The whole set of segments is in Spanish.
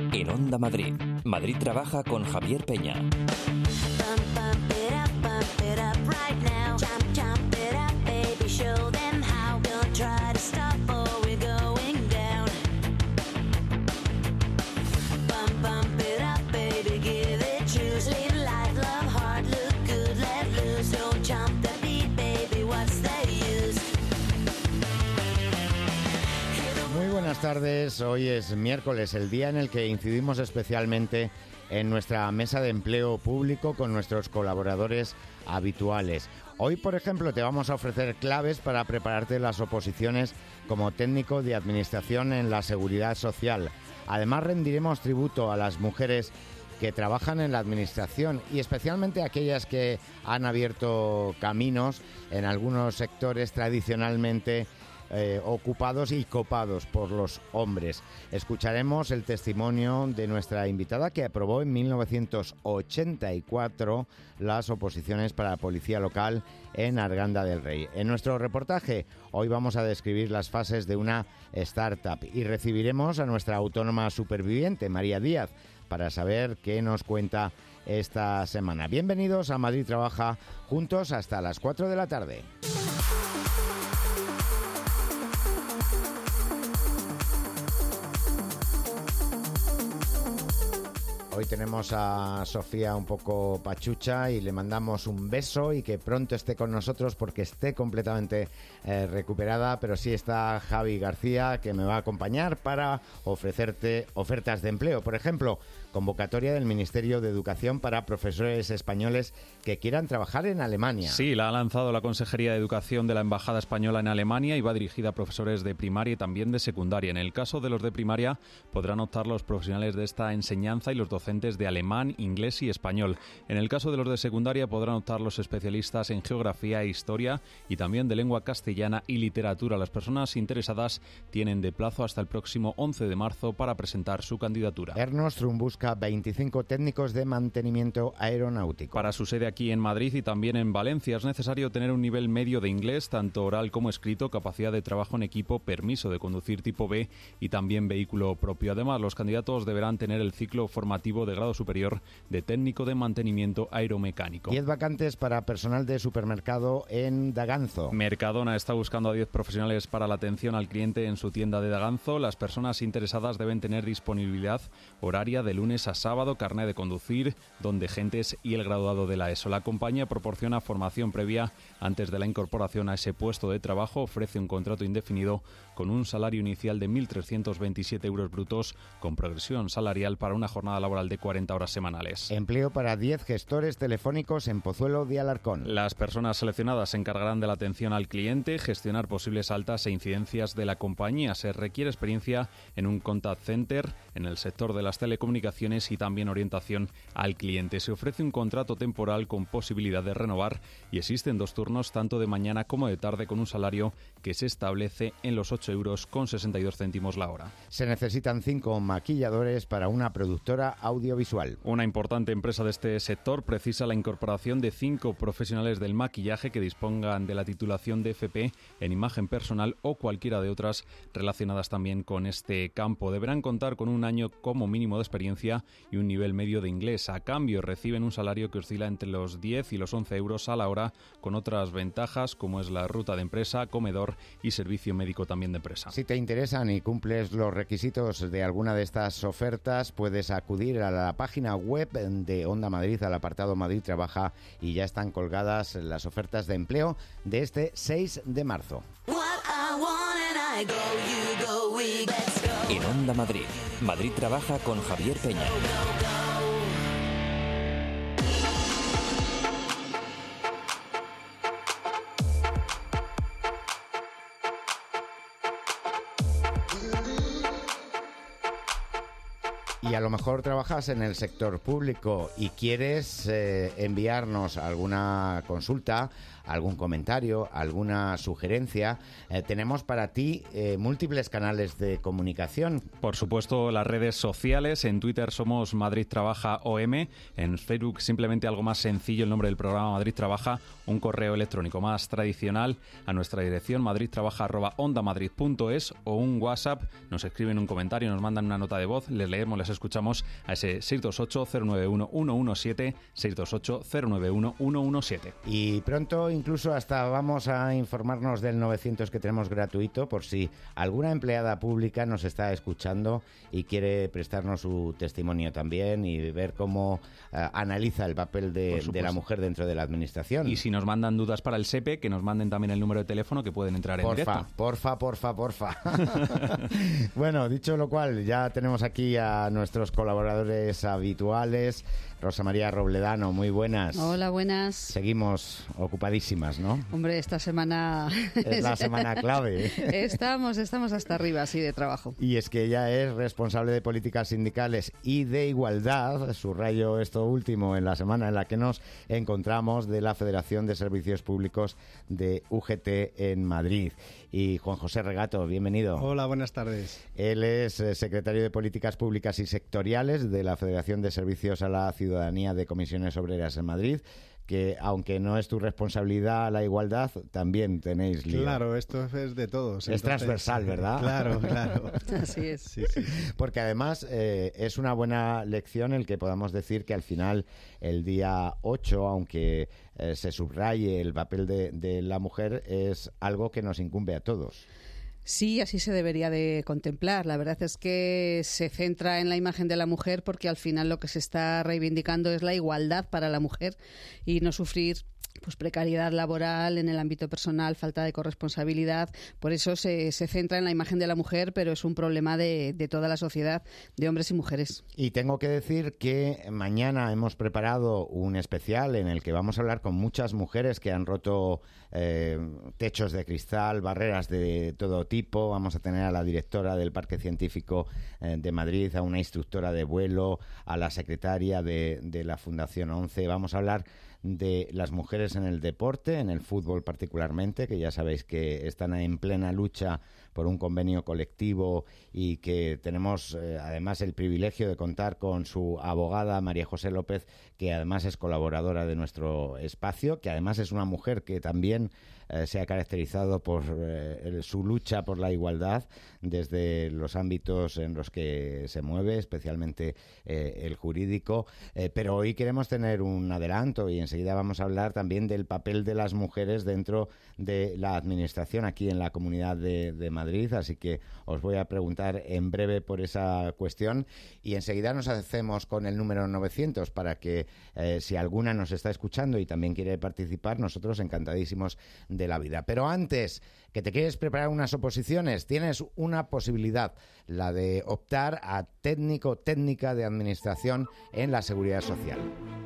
En Onda Madrid, Madrid Trabaja con Javier Peña. Buenas tardes, hoy es miércoles, el día en el que incidimos especialmente en nuestra mesa de empleo público con nuestros colaboradores habituales. Hoy, por ejemplo, te vamos a ofrecer claves para prepararte las oposiciones como técnico de administración en la seguridad social. Además, rendiremos tributo a las mujeres que trabajan en la administración y especialmente aquellas que han abierto caminos en algunos sectores tradicionalmente ocupados y copados por los hombres. Escucharemos el testimonio de nuestra invitada que aprobó en 1984 las oposiciones para la policía local en Arganda del Rey. En nuestro reportaje hoy vamos a describir las fases de una startup y recibiremos a nuestra autónoma superviviente, María Díaz, para saber qué nos cuenta esta semana. Bienvenidos a Madrid Trabaja, juntos hasta las 4 de la tarde. Hoy tenemos a Sofía un poco pachucha y le mandamos un beso y que pronto esté con nosotros porque esté completamente recuperada, pero sí está Javi García que me va a acompañar para ofrecerte ofertas de empleo. Por ejemplo, convocatoria del Ministerio de Educación para profesores españoles que quieran trabajar en Alemania. Sí, la ha lanzado la Consejería de Educación de la Embajada Española en Alemania y va dirigida a profesores de primaria y también de secundaria. En el caso de los de primaria podrán optar los profesionales de esta enseñanza y los docentes de alemán, inglés y español. En el caso de los de secundaria podrán optar los especialistas en geografía e historia y también de lengua castellana y literatura. Las personas interesadas tienen de plazo hasta el próximo 11 de marzo para presentar su candidatura. Ernostrum busca 25 técnicos de mantenimiento aeronáutico. Para su sede aquí en Madrid y también en Valencia es necesario tener un nivel medio de inglés, tanto oral como escrito, capacidad de trabajo en equipo, permiso de conducir tipo B y también vehículo propio. Además, los candidatos deberán tener el ciclo formativo de grado superior de técnico de mantenimiento aeromecánico. 10 vacantes para personal de supermercado en Daganzo. Mercadona está buscando a 10 profesionales para la atención al cliente en su tienda de Daganzo. Las personas interesadas deben tener disponibilidad horaria de lunes a sábado, carné de conducir, don de gentes y el graduado de la ESO. La compañía proporciona formación previa antes de la incorporación a ese puesto de trabajo, ofrece un contrato indefinido con un salario inicial de 1.327 euros brutos con progresión salarial para una jornada laboral de 40 horas semanales. Empleo para 10 gestores telefónicos en Pozuelo de Alarcón. Las personas seleccionadas se encargarán de la atención al cliente, gestionar posibles altas e incidencias de la compañía. Se requiere experiencia en un contact center, en el sector de las telecomunicaciones y también orientación al cliente. Se ofrece un contrato temporal con posibilidad de renovar y existen 2 turnos, tanto de mañana como de tarde, con un salario que se establece en los 8,62 € la hora. Se necesitan 5 maquilladores para una productora audiovisual. Una importante empresa de este sector precisa la incorporación de 5 profesionales del maquillaje que dispongan de la titulación de FP en imagen personal o cualquiera de otras relacionadas también con este campo. Deberán contar con un año como mínimo de experiencia y un nivel medio de inglés. A cambio reciben un salario que oscila entre los 10 y los 11 euros a la hora, con otras ventajas como es la ruta de empresa, comedor y servicio médico también de empresa. Si te interesan y cumples los requisitos de alguna de estas ofertas, puedes acudir a la página web de Onda Madrid, al apartado Madrid Trabaja, y ya están colgadas las ofertas de empleo de este 6 de marzo. En Onda Madrid, Madrid Trabaja con Javier Peña. Y a lo mejor trabajas en el sector público y quieres enviarnos alguna consulta, algún comentario, alguna sugerencia. Tenemos para ti múltiples canales de comunicación. Por supuesto, las redes sociales. En Twitter somos Madrid Trabaja OM. En Facebook simplemente algo más sencillo, el nombre del programa Madrid Trabaja. Un correo electrónico más tradicional a nuestra dirección madridtrabaja@ondamadrid.es o un WhatsApp. Nos escriben un comentario, nos mandan una nota de voz, les leemos, les escuchamos a ese 628-091-117, 628-091-117. Y pronto incluso hasta vamos a informarnos del 900 que tenemos gratuito por si alguna empleada pública nos está escuchando y quiere prestarnos su testimonio también y ver cómo analiza el papel de la mujer dentro de la administración. Y si nos mandan dudas para el SEPE, que nos manden también el número de teléfono que pueden entrar en directo. Porfa. Bueno, dicho lo cual, ya tenemos aquí a nuestros colaboradores habituales. Rosa María Robledano, muy buenas. Hola, buenas. Seguimos ocupadísimas, ¿no? Hombre, esta semana... Es la semana clave. Estamos hasta arriba, así de trabajo. Y es que ella es responsable de políticas sindicales y de igualdad, subrayo esto último, en la semana en la que nos encontramos, de la Federación de Servicios Públicos de UGT en Madrid. Y Juan José Regato, bienvenido. Hola, buenas tardes. Él es secretario de Políticas Públicas y Sectoriales de la Federación de Servicios a la Ciudadanía de Comisiones Obreras en Madrid, que aunque no es tu responsabilidad la igualdad, también tenéis lío. Claro, esto es de todos. Es transversal, ¿verdad? Claro. Así es. Sí. Porque además es una buena lección el que podamos decir que al final el día 8, aunque se subraye el papel de la mujer, es algo que nos incumbe a todos. Sí, así se debería de contemplar. La verdad es que se centra en la imagen de la mujer porque al final lo que se está reivindicando es la igualdad para la mujer y no sufrir pues precariedad laboral en el ámbito personal, falta de corresponsabilidad. Por eso se centra en la imagen de la mujer, pero es un problema de toda la sociedad, de hombres y mujeres. Y tengo que decir que mañana hemos preparado un especial en el que vamos a hablar con muchas mujeres que han roto techos de cristal, barreras de todo tipo. Vamos a tener a la directora del Parque Científico de Madrid, a una instructora de vuelo, a la secretaria de la Fundación 11. Vamos a hablar de las mujeres en el deporte, en el fútbol particularmente, que ya sabéis que están en plena lucha por un convenio colectivo y que tenemos además el privilegio de contar con su abogada María José López, que además es colaboradora de nuestro espacio, que además es una mujer que también se ha caracterizado por su lucha por la igualdad desde los ámbitos en los que se mueve, especialmente el jurídico. Pero hoy queremos tener un adelanto y enseguida vamos a hablar también del papel de las mujeres dentro de la administración aquí en la Comunidad de Madrid. Así que os voy a preguntar en breve por esa cuestión y enseguida nos hacemos con el número 900 para que si alguna nos está escuchando y también quiere participar, nosotros encantadísimos de la vida. Pero antes, que te quieres preparar unas oposiciones, tienes una posibilidad, la de optar a técnica de administración en la Seguridad Social.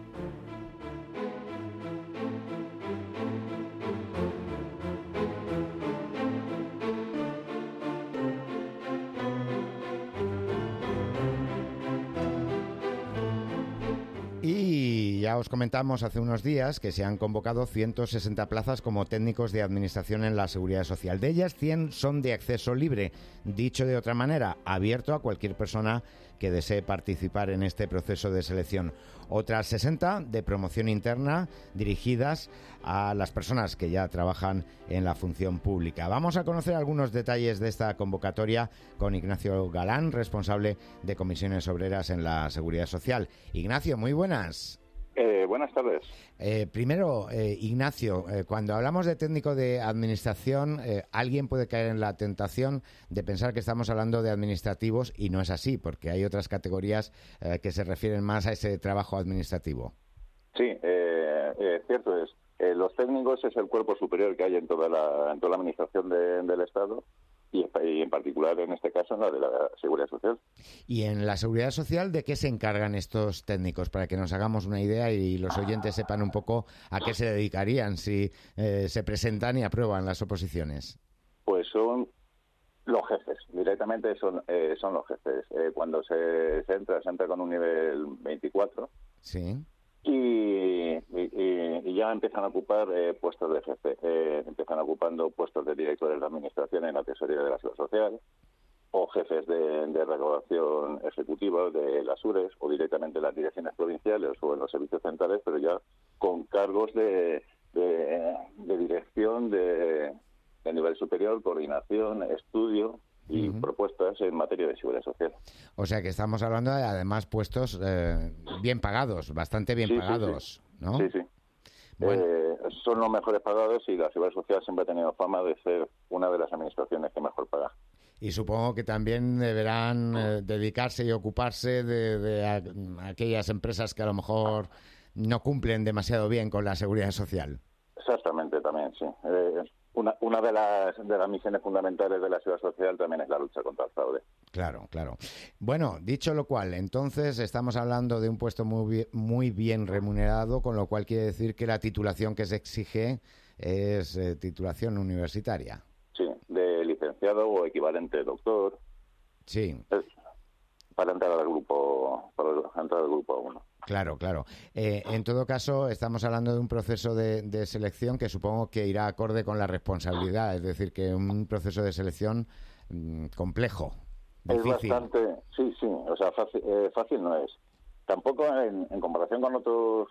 Y ya os comentamos hace unos días que se han convocado 160 plazas como técnicos de administración en la Seguridad Social. De ellas, 100 son de acceso libre. Dicho de otra manera, abierto a cualquier persona que desee participar en este proceso de selección. Otras 60 de promoción interna dirigidas a las personas que ya trabajan en la función pública. Vamos a conocer algunos detalles de esta convocatoria con Ignacio Galán, responsable de Comisiones Obreras en la Seguridad Social. Ignacio, muy buenas. Buenas tardes. Primero, Ignacio, cuando hablamos de técnico de administración, alguien puede caer en la tentación de pensar que estamos hablando de administrativos y no es así, porque hay otras categorías que se refieren más a ese trabajo administrativo. Sí, cierto es. Los técnicos es el cuerpo superior que hay en toda la administración del Estado. Y en particular, en este caso, en la de la Seguridad Social. ¿Y en la Seguridad Social de qué se encargan estos técnicos? Para que nos hagamos una idea y los oyentes sepan un poco a qué se dedicarían si se presentan y aprueban las oposiciones. Pues son los jefes, directamente son los jefes. Cuando se entra con un nivel 24. Sí. Y ya empiezan a ocupar puestos de jefe. Empiezan ocupando puestos de directores de administración en la tesorería de la Seguridad Social, o jefes de recaudación ejecutiva de las URES, o directamente en las direcciones provinciales o en los servicios centrales, pero ya con cargos de dirección de nivel superior, coordinación, estudio y propuestas en materia de seguridad social. O sea que estamos hablando de, además, puestos bien pagados, bastante bien pagados, sí. ¿no? Sí, sí. Bueno. Son los mejores pagados y la seguridad social siempre ha tenido fama de ser una de las administraciones que mejor paga. Y supongo que también deberán dedicarse y ocuparse de aquellas empresas que a lo mejor no cumplen demasiado bien con la seguridad social. Exactamente, también, sí. Una de las misiones fundamentales de la seguridad social también es la lucha contra el fraude. Claro, claro. Bueno, dicho lo cual, entonces estamos hablando de un puesto muy bien remunerado, con lo cual quiere decir que la titulación que se exige es titulación universitaria. Sí, de licenciado o equivalente doctor. Sí. Para entrar al grupo 1. Claro, claro. En todo caso, estamos hablando de un proceso de selección que supongo que irá acorde con la responsabilidad, es decir, que un proceso de selección complejo, difícil. Es bastante, sí, o sea, fácil no es. Tampoco en comparación con otros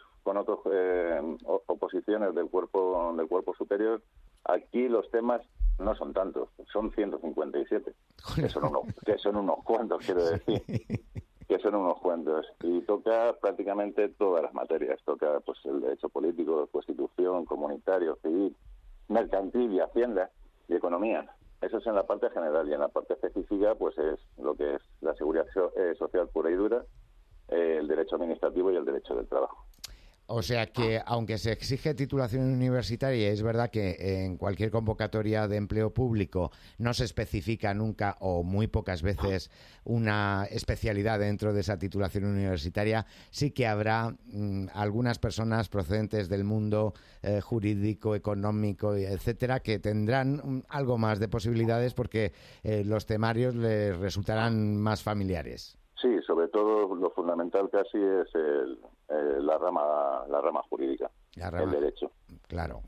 oposiciones del cuerpo superior, aquí los temas no son tantos, son 157, que son unos cuantos, quiero decir. Que son unos cuantos, y toca prácticamente todas las materias. Toca pues el derecho político, constitución, comunitario, civil, mercantil y hacienda y economía. Eso es en la parte general, y en la parte específica pues es lo que es la seguridad social pura y dura, el derecho administrativo y el derecho del trabajo. O sea que, aunque se exige titulación universitaria, es verdad que en cualquier convocatoria de empleo público no se especifica nunca o muy pocas veces una especialidad dentro de esa titulación universitaria, sí que habrá algunas personas procedentes del mundo jurídico, económico, etcétera, que tendrán algo más de posibilidades porque los temarios les resultarán más familiares. Sí, sobre todo lo fundamental casi es la rama jurídica, el derecho. Claro.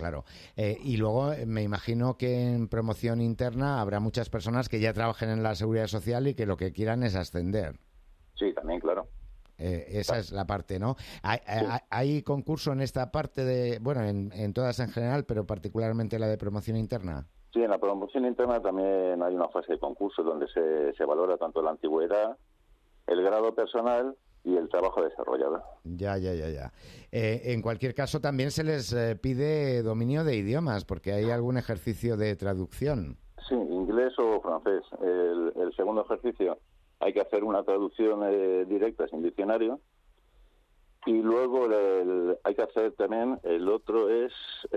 Y luego me imagino que en promoción interna habrá muchas personas que ya trabajen en la seguridad social y que lo que quieran es ascender. Sí, también, claro. Esa es la parte, ¿no? ¿Hay concurso en esta parte en todas en general, pero particularmente la de promoción interna? Sí, en la promoción interna también hay una fase de concurso donde se valora tanto la antigüedad, el grado personal y el trabajo desarrollado. Ya. En cualquier caso, también se les pide dominio de idiomas, porque hay algún ejercicio de traducción. Sí, inglés o francés. El segundo ejercicio hay que hacer una traducción directa sin diccionario, y luego hay que hacer también, el otro es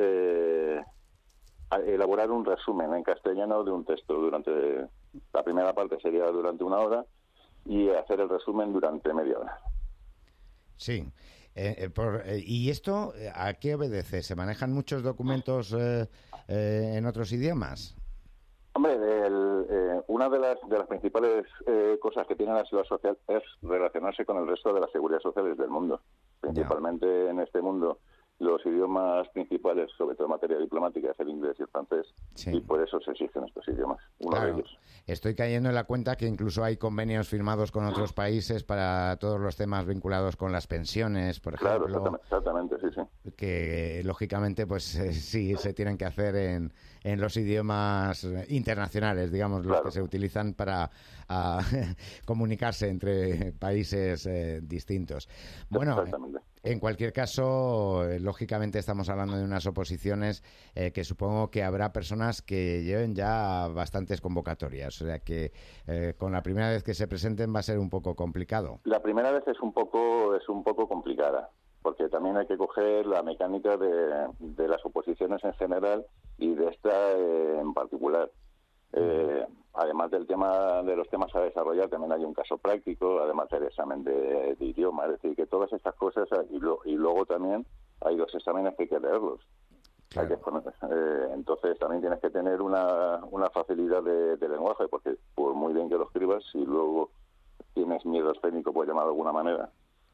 elaborar un resumen en castellano de un texto. Durante la primera parte sería durante 1 hora, y hacer el resumen durante media hora. Sí. ¿Y esto a qué obedece? ¿Se manejan muchos documentos en otros idiomas? Hombre, una de las principales cosas que tiene la seguridad social es relacionarse con el resto de las seguridades sociales del mundo. Principalmente en este mundo, los idiomas principales, sobre todo en materia diplomática, es el inglés y el francés, y por eso se exigen estos idiomas, uno de ellos. Estoy cayendo en la cuenta que incluso hay convenios firmados con otros países para todos los temas vinculados con las pensiones, por ejemplo. Claro, exactamente, sí. Que, lógicamente, pues sí se tienen que hacer en los idiomas internacionales, digamos, los que se utilizan para comunicarse entre países distintos. Bueno, en cualquier caso, lógicamente estamos hablando de unas oposiciones que supongo que habrá personas que lleven ya bastantes convocatorias. O sea que con la primera vez que se presenten va a ser un poco complicado. La primera vez es un poco complicada, porque también hay que coger la mecánica de las oposiciones en general y de esta en particular. Además de los temas a desarrollar, también hay un caso práctico, además del examen de idioma, es decir, que todas estas cosas, y luego también hay 2 exámenes que hay que leerlos. Claro. Entonces también tienes que tener una facilidad de lenguaje, porque por muy bien que lo escribas, si luego tienes miedo escénico, por llamarlo de alguna manera,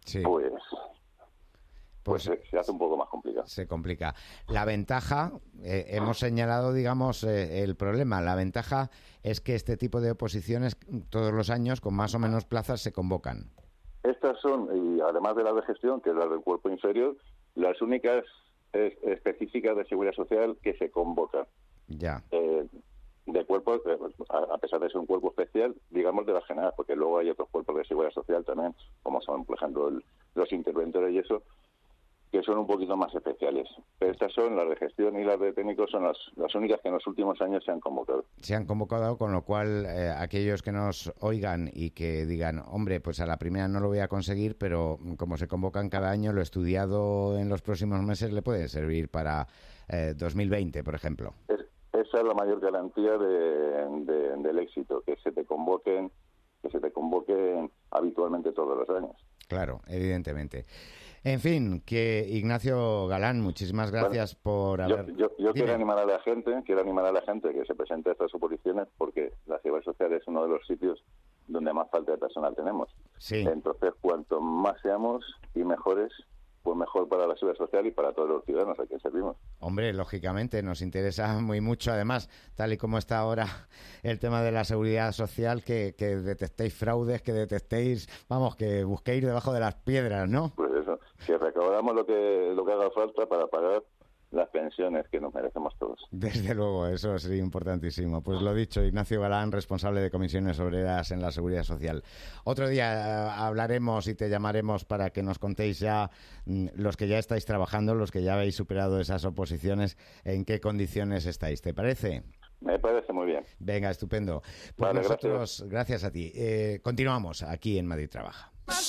pues se hace un poco más complicado. Se complica. La ventaja, hemos señalado, digamos, el problema. La ventaja es que este tipo de oposiciones todos los años, con más o menos plazas, se convocan. Estas son, y además de la de gestión, que es la del cuerpo inferior, las únicas específicas de seguridad social que se convocan. Ya. de cuerpos, a pesar de ser un cuerpo especial, digamos de la general, porque luego hay otros cuerpos de seguridad social también, como son, por ejemplo, los interventores y eso, que son un poquito más especiales. Pero estas son, las de gestión y las de técnicos, son las únicas que en los últimos años se han convocado. Se han convocado, con lo cual aquellos que nos oigan y que digan, hombre, pues a la primera no lo voy a conseguir, pero como se convocan cada año, lo estudiado en los próximos meses le puede servir para 2020, por ejemplo. Esa es la mayor garantía del éxito, que se te convoquen habitualmente todos los años. Claro, evidentemente. En fin, que Ignacio Galán, muchísimas gracias por haber... Yo quiero animar a la gente que se presente a estas oposiciones, porque la seguridad social es uno de los sitios donde más falta de personal tenemos. Sí. Entonces, cuanto más seamos y mejores, pues mejor para la seguridad social y para todos los ciudadanos a quien servimos. Hombre, lógicamente, nos interesa muy mucho, además, tal y como está ahora el tema de la seguridad social, que detectéis fraudes, que detectéis, vamos, que busquéis debajo de las piedras, ¿no? Pues eso, que recaudamos lo que haga falta para pagar las pensiones que nos merecemos todos. Desde luego, eso sería importantísimo. Pues lo dicho, Ignacio Galán, responsable de comisiones obreras en la Seguridad Social. Otro día hablaremos y te llamaremos para que nos contéis ya los que ya estáis trabajando, los que ya habéis superado esas oposiciones, en qué condiciones estáis. ¿Te parece? Me parece muy bien. Venga, estupendo. Pues vale, nosotros, gracias a ti. Continuamos aquí en Madrid Trabaja.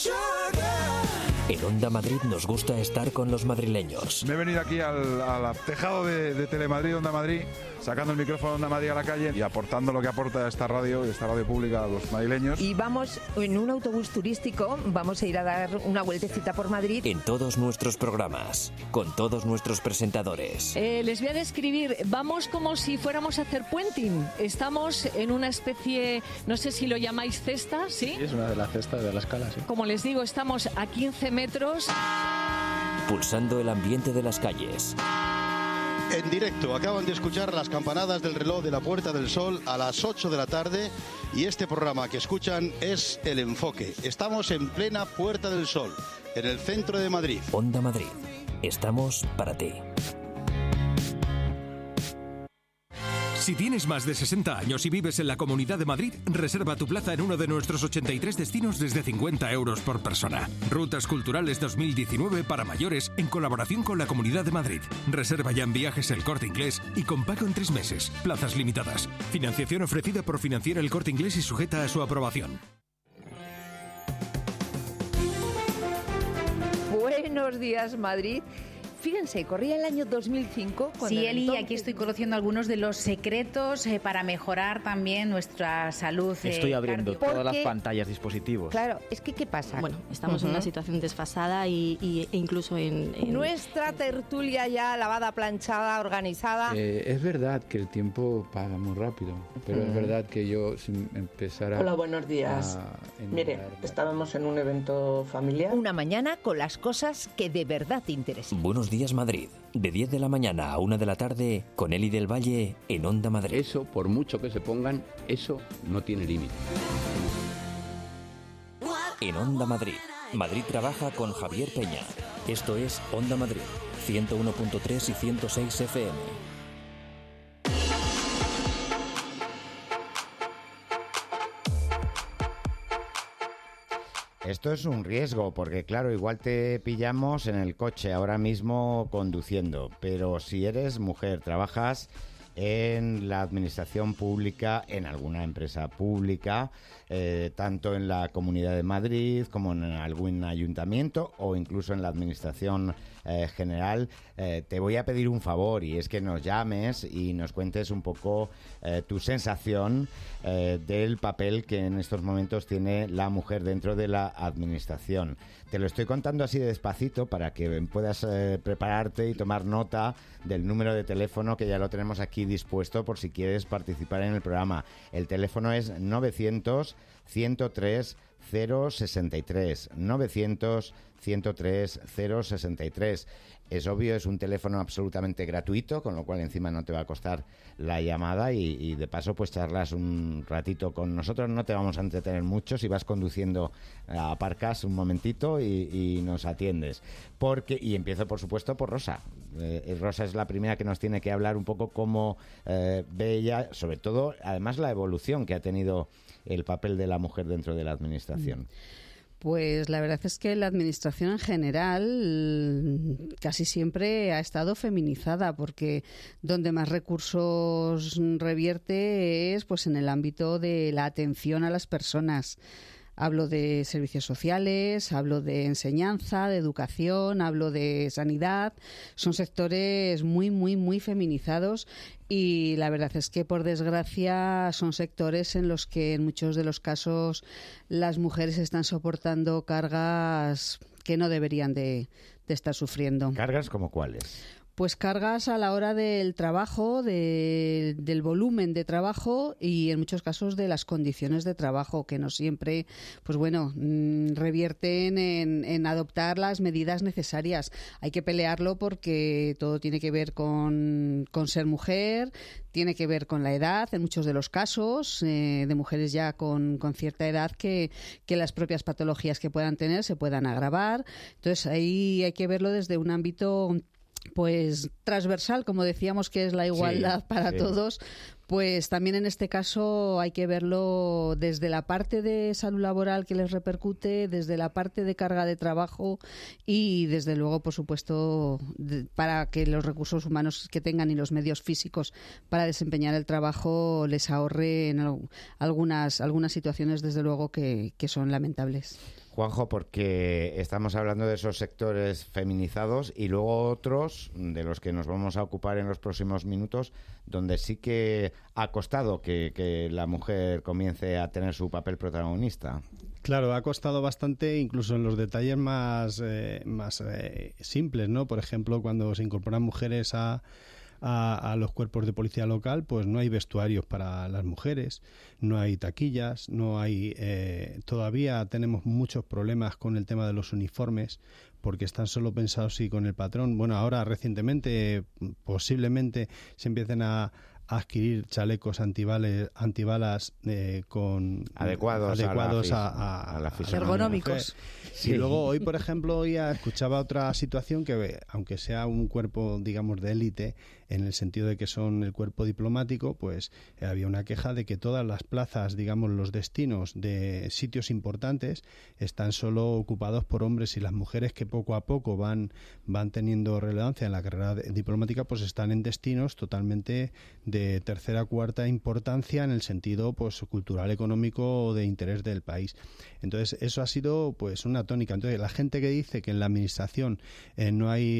En Onda Madrid nos gusta estar con los madrileños. Me he venido aquí al tejado de Telemadrid, Onda Madrid, sacando el micrófono de Onda Madrid a la calle y aportando lo que aporta esta radio pública a los madrileños. Y vamos en un autobús turístico, vamos a ir a dar una vueltecita por Madrid. En todos nuestros programas, con todos nuestros presentadores. Les voy a describir, vamos como si fuéramos a hacer puenting. Estamos en una especie, no sé si lo llamáis cesta, ¿sí? Sí, es una de las cestas de la escala, sí. Como les digo, estamos a 15 metros. Pulsando el ambiente de las calles. En directo, acaban de escuchar las campanadas del reloj de la Puerta del Sol a las 8 de la tarde y este programa que escuchan es El Enfoque. Estamos en plena Puerta del Sol, en el centro de Madrid. Onda Madrid. Estamos para ti. Si tienes más de 60 años y vives en la Comunidad de Madrid, reserva tu plaza en uno de nuestros 83 destinos desde 50 euros por persona. Rutas Culturales 2019 para mayores en colaboración con la Comunidad de Madrid. Reserva ya en Viajes El Corte Inglés y con pago en 3 meses. Plazas limitadas. Financiación ofrecida por Financiera El Corte Inglés y sujeta a su aprobación. Buenos días, Madrid. Fíjense, corría el año 2005. Sí, Eli, aquí estoy conociendo algunos de los secretos para mejorar también nuestra salud. Estoy abriendo todas las pantallas, dispositivos. Claro, es que ¿qué pasa? Bueno, estamos en una situación desfasada e incluso en... Nuestra tertulia ya lavada, planchada, organizada. Es verdad que el tiempo pasa muy rápido, pero es verdad que yo sin empezar a... Hola, buenos días. Mire, estábamos en un evento familiar. Una mañana con las cosas que de verdad te interesan. Buenos días Madrid, de 10 de la mañana a 1 de la tarde, con Eli del Valle en Onda Madrid. Eso, por mucho que se pongan, eso no tiene límite. En Onda Madrid, Madrid Trabaja con Javier Peña. Esto es Onda Madrid, 101.3 y 106 FM. Esto es un riesgo, porque claro, igual te pillamos en el coche ahora mismo conduciendo, pero si eres mujer, trabajas en la administración pública, en alguna empresa pública, tanto en la Comunidad de Madrid como en algún ayuntamiento o incluso en la administración general, te voy a pedir un favor, y es que nos llames y nos cuentes un poco tu sensación del papel que en estos momentos tiene la mujer dentro de la administración. Te lo estoy contando así de despacito para que puedas prepararte y tomar nota del número de teléfono, que ya lo tenemos aquí dispuesto por si quieres participar en el programa. El teléfono es 900 103 063, 900 103 063. Es obvio, es un teléfono absolutamente gratuito, con lo cual encima no te va a costar la llamada y de paso pues charlas un ratito con nosotros. No te vamos a entretener mucho, si vas conduciendo aparcas un momentito y nos atiendes. Y empiezo por supuesto por Rosa. Rosa es la primera que nos tiene que hablar un poco cómo ve ella, sobre todo además la evolución que ha tenido el papel de la mujer dentro de la administración. Pues la verdad es que la administración en general casi siempre ha estado feminizada, porque donde más recursos revierte es pues en el ámbito de la atención a las personas. Hablo de servicios sociales, hablo de enseñanza, de educación, hablo de sanidad. Son sectores muy, muy, muy feminizados y la verdad es que, por desgracia, son sectores en los que en muchos de los casos las mujeres están soportando cargas que no deberían de estar sufriendo. ¿Cargas como cuáles? Pues cargas a la hora del trabajo, del volumen de trabajo y en muchos casos de las condiciones de trabajo, que no siempre, pues bueno, revierten en adoptar las medidas necesarias. Hay que pelearlo porque todo tiene que ver con ser mujer, tiene que ver con la edad, en muchos de los casos, de mujeres ya con cierta edad, que las propias patologías que puedan tener se puedan agravar. Entonces ahí hay que verlo desde un ámbito pues transversal, como decíamos, que es la igualdad para todos. Pues también en este caso hay que verlo desde la parte de salud laboral que les repercute, desde la parte de carga de trabajo y desde luego, por supuesto, para que los recursos humanos que tengan y los medios físicos para desempeñar el trabajo les ahorre en algunas situaciones, desde luego, que son lamentables. Juanjo, porque estamos hablando de esos sectores feminizados y luego otros de los que nos vamos a ocupar en los próximos minutos, donde sí que ha costado que la mujer comience a tener su papel protagonista. Claro, ha costado bastante, incluso en los detalles más simples, ¿no? Por ejemplo, cuando se incorporan mujeres a los cuerpos de policía local, pues no hay vestuarios para las mujeres, no hay taquillas, no hay todavía tenemos muchos problemas con el tema de los uniformes, porque están solo pensados con el patrón. Bueno, ahora recientemente posiblemente se empiecen a adquirir chalecos antibalas con adecuados a la ergonómicos. Sí. Y luego hoy, por ejemplo, escuchaba otra situación que, aunque sea un cuerpo, digamos, de élite, en el sentido de que son el cuerpo diplomático, pues había una queja de que todas las plazas, digamos, los destinos de sitios importantes están solo ocupados por hombres, y las mujeres, que poco a poco van teniendo relevancia en la carrera diplomática, pues están en destinos totalmente de tercera o cuarta importancia en el sentido pues cultural, económico o de interés del país. Entonces eso ha sido pues una tónica. Entonces la gente que dice que en la administración no hay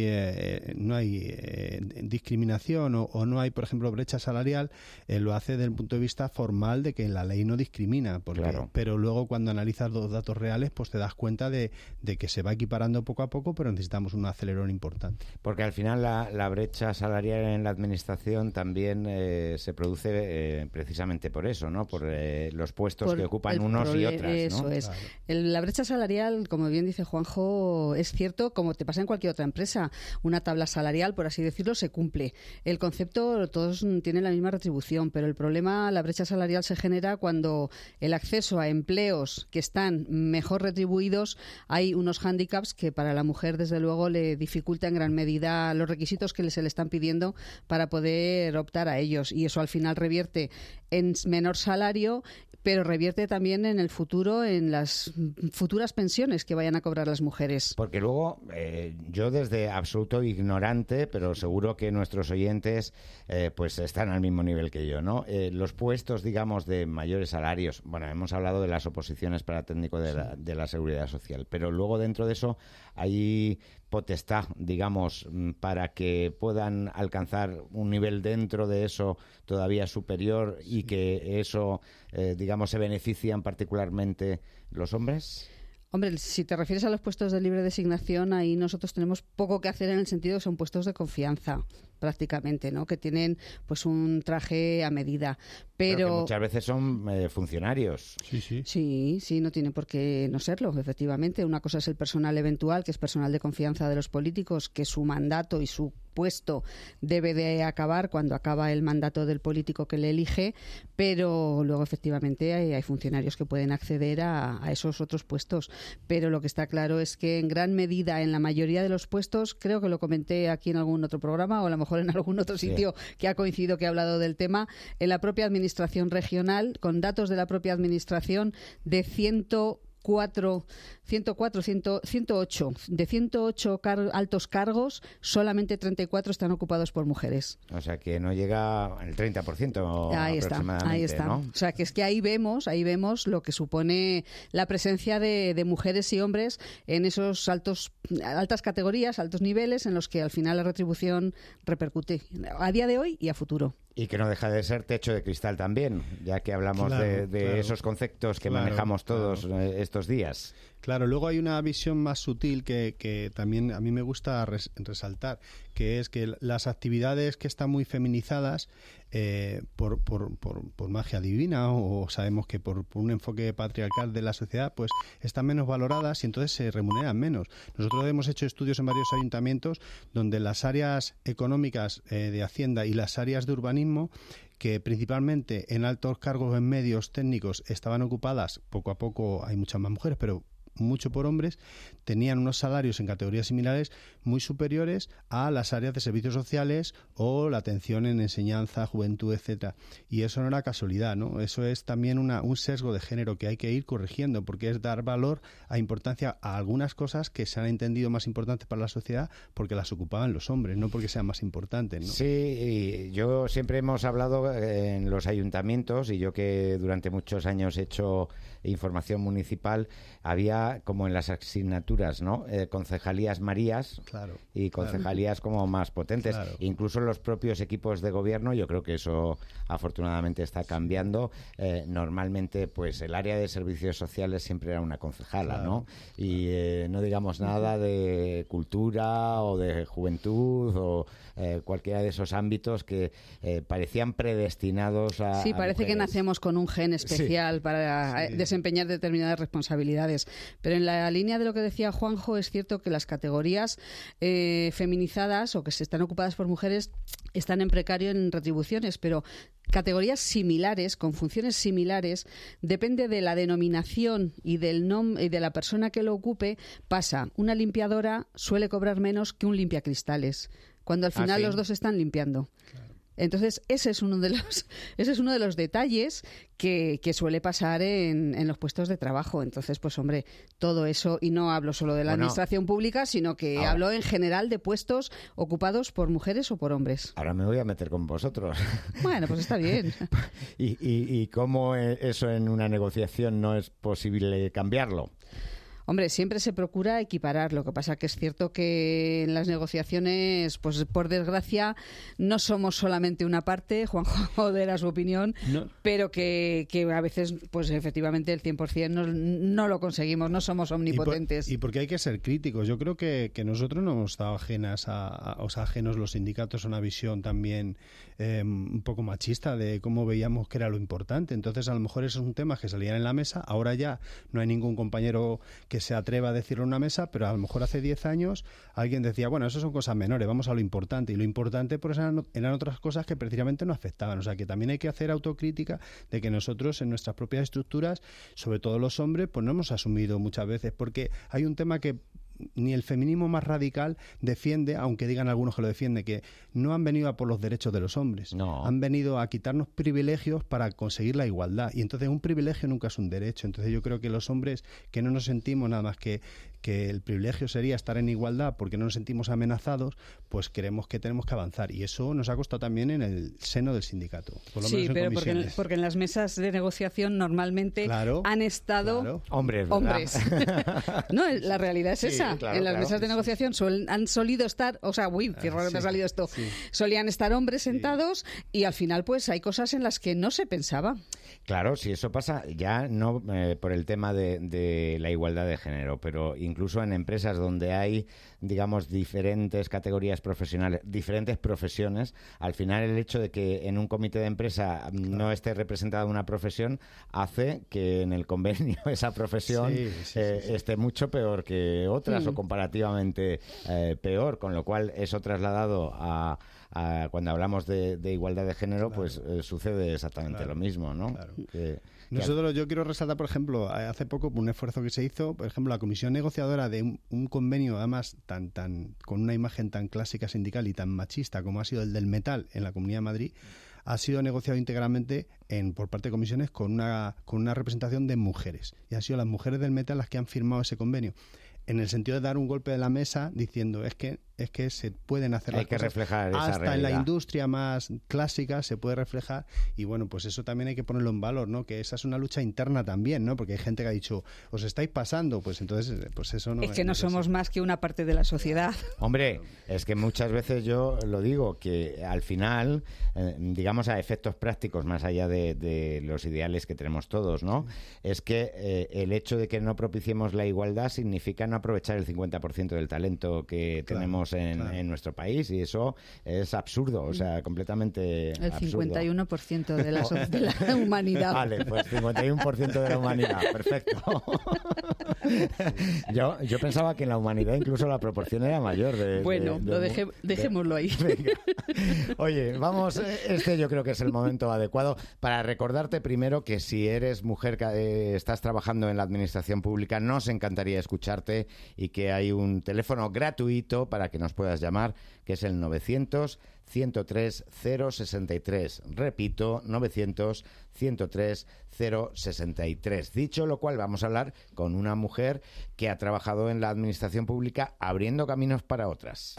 discriminación o no hay, por ejemplo, brecha salarial, lo hace desde el punto de vista formal de que la ley no discrimina, claro. Pero luego cuando analizas los datos reales pues te das cuenta de que se va equiparando poco a poco, pero necesitamos un acelerón importante. Porque al final la brecha salarial en la administración también se produce precisamente por eso, ¿no? Por los puestos que ocupan unos y otras, ¿no? Eso es. Claro. La brecha salarial, como bien dice Juanjo, es cierto, como te pasa en cualquier otra empresa. Una tabla salarial, por así decirlo, se cumple. El concepto, todos tienen la misma retribución, pero el problema, la brecha salarial se genera cuando el acceso a empleos que están mejor retribuidos, hay unos hándicaps que para la mujer, desde luego, le dificulta en gran medida los requisitos que se le están pidiendo para poder optar a ellos. Y eso al final revierte en menor salario, pero revierte también en el futuro, en las futuras pensiones que vayan a cobrar las mujeres. Porque luego, yo desde absoluto ignorante, pero seguro que nuestros oyentes pues están al mismo nivel que yo, ¿no? Los puestos, digamos, de mayores salarios, bueno, hemos hablado de las oposiciones para técnico de la Seguridad Social, pero luego dentro de eso hay potestad, digamos, para que puedan alcanzar un nivel dentro de eso todavía superior y que eso, digamos, se benefician particularmente los hombres. Hombre, si te refieres a los puestos de libre designación, ahí nosotros tenemos poco que hacer en el sentido que son puestos de confianza. prácticamente, ¿no? Que tienen pues un traje a medida. Pero que muchas veces son funcionarios. Sí, no tiene por qué no serlo, efectivamente. Una cosa es el personal eventual, que es personal de confianza de los políticos, que su mandato y su puesto debe de acabar cuando acaba el mandato del político que le elige, pero luego efectivamente hay funcionarios que pueden acceder a esos otros puestos. Pero lo que está claro es que en gran medida, en la mayoría de los puestos, creo que lo comenté aquí en algún otro programa o a lo mejor en algún otro sitio que ha coincidido que he hablado del tema, en la propia administración regional, con datos de la propia administración, de 108 de 108 altos cargos, solamente 34 están ocupados por mujeres. O sea que no llega al 30% aproximadamente. Ahí está. ¿no? O sea que es que ahí vemos lo que supone la presencia de mujeres y hombres en esos altas categorías, altos niveles, en los que al final la retribución repercute a día de hoy y a futuro. Y que no deja de ser techo de cristal también, ya que hablamos de esos conceptos que manejamos todos estos días. Claro, luego hay una visión más sutil que también a mí me gusta resaltar, que es que las actividades que están muy feminizadas por magia divina, o sabemos que por un enfoque patriarcal de la sociedad, pues están menos valoradas y entonces se remuneran menos. Nosotros hemos hecho estudios en varios ayuntamientos donde las áreas económicas de Hacienda y las áreas de urbanismo, que principalmente en altos cargos en medios técnicos estaban ocupadas, poco a poco hay muchas más mujeres, pero mucho por hombres, tenían unos salarios en categorías similares muy superiores a las áreas de servicios sociales o la atención en enseñanza, juventud, etcétera. Y eso no era casualidad, ¿no? Eso es también un sesgo de género que hay que ir corrigiendo, porque es dar valor a importancia a algunas cosas que se han entendido más importantes para la sociedad porque las ocupaban los hombres, no porque sean más importantes, ¿no? Sí, y yo siempre hemos hablado en los ayuntamientos, y yo que durante muchos años he hecho información municipal, había como en las asignaturas, ¿no? Concejalías Marías y concejalías como más potentes. Incluso los propios equipos de gobierno, yo creo que eso afortunadamente está cambiando. Normalmente, pues el área de servicios sociales siempre era una concejala, ¿no? Y no digamos nada de cultura o de juventud o cualquiera de esos ámbitos que parecían predestinados a Sí, parece mujeres. que nacemos con un gen especial para desempeñar determinadas responsabilidades. Pero en la línea de lo que decía Juanjo, es cierto que las categorías feminizadas o que se están ocupadas por mujeres están en precario en retribuciones, pero categorías similares, con funciones similares, depende de la denominación y del nombre y de la persona que lo ocupe, pasa. Una limpiadora suele cobrar menos que un limpiacristales, cuando al final los dos están limpiando. Entonces, ese es uno de los detalles que suele pasar en los puestos de trabajo. Entonces, pues hombre, todo eso, y no hablo solo de la administración pública, sino que hablo en general de puestos ocupados por mujeres o por hombres. Ahora me voy a meter con vosotros. Bueno, pues está bien. ¿Y cómo eso en una negociación no es posible cambiarlo? Hombre, siempre se procura equiparar. Lo que pasa que es cierto que en las negociaciones, pues por desgracia, no somos solamente una parte, Juanjo dará su opinión, pero que a veces, pues efectivamente, el 100% no lo conseguimos, no somos omnipotentes. Y porque hay que ser críticos. Yo creo que nosotros no hemos estado ajenos los sindicatos a una visión también un poco machista de cómo veíamos que era lo importante. Entonces, a lo mejor esos son temas que salían en la mesa. Ahora ya no hay ningún compañero que se atreva a decirlo en una mesa, pero a lo mejor hace 10 años alguien decía, bueno, eso son cosas menores, vamos a lo importante. Y lo importante pues eran otras cosas que precisamente no afectaban. O sea, que también hay que hacer autocrítica de que nosotros en nuestras propias estructuras, sobre todo los hombres, pues no hemos asumido muchas veces, porque hay un tema que ni el feminismo más radical defiende, aunque digan algunos que lo defienden, que no han venido a por los derechos de los hombres, han venido a quitarnos privilegios para conseguir la igualdad, y entonces un privilegio nunca es un derecho. Entonces yo creo que los hombres que no nos sentimos nada más que el privilegio sería estar en igualdad porque no nos sentimos amenazados, pues creemos que tenemos que avanzar, y eso nos ha costado también en el seno del sindicato, por lo menos en pero comisiones. porque en las mesas de negociación normalmente han estado hombres. No, la realidad es esa. pasa. claro, en las claro. mesas de negociación han solido estar, o sea, qué raro me ha salido esto. Sí. Solían estar hombres sentados y al final pues hay cosas en las que no se pensaba. Claro, si eso pasa ya no por el tema de la igualdad de género, pero incluso en empresas donde hay, digamos, diferentes categorías profesionales, diferentes profesiones, al final el hecho de que en un comité de empresa no esté representada una profesión hace que en el convenio esa profesión esté mucho peor que otras o comparativamente peor, con lo cual eso trasladado a cuando hablamos de igualdad de género, pues sucede exactamente lo mismo, ¿no? Claro. Yo quiero resaltar, por ejemplo, hace poco un esfuerzo que se hizo, por ejemplo, la comisión negociadora de un convenio, además con una imagen tan clásica sindical y tan machista como ha sido el del metal en la Comunidad de Madrid, ha sido negociado íntegramente por parte de comisiones con una representación de mujeres. Y han sido las mujeres del metal las que han firmado ese convenio, en el sentido de dar un golpe de la mesa diciendo es que se pueden hacer las cosas. Reflejar esa hasta realidad. En la industria más clásica se puede reflejar, y bueno, pues eso también hay que ponerlo en valor, ¿no? Que esa es una lucha interna también, ¿no? Porque hay gente que ha dicho, os estáis pasando, pues entonces pues eso no es que no somos más que una parte de la sociedad. Hombre, es que muchas veces yo lo digo, que al final, digamos a efectos prácticos, más allá de los ideales que tenemos todos, ¿no? Es que el hecho de que no propiciemos la igualdad significa no aprovechar el 50% del talento que tenemos en nuestro país, y eso es absurdo, o sea, completamente el absurdo. 51% de la humanidad. Vale, pues 51% de la humanidad, perfecto. Yo pensaba que en la humanidad incluso la proporción era mayor. Dejémoslo ahí. Venga. Oye, vamos, yo creo que es el momento adecuado para recordarte primero que si eres mujer que estás trabajando en la administración pública, nos encantaría escucharte, y que hay un teléfono gratuito para que nos puedas llamar, que es el 900-103-063. Repito, 900-103-063. Dicho lo cual, vamos a hablar con una mujer que ha trabajado en la administración pública abriendo caminos para otras.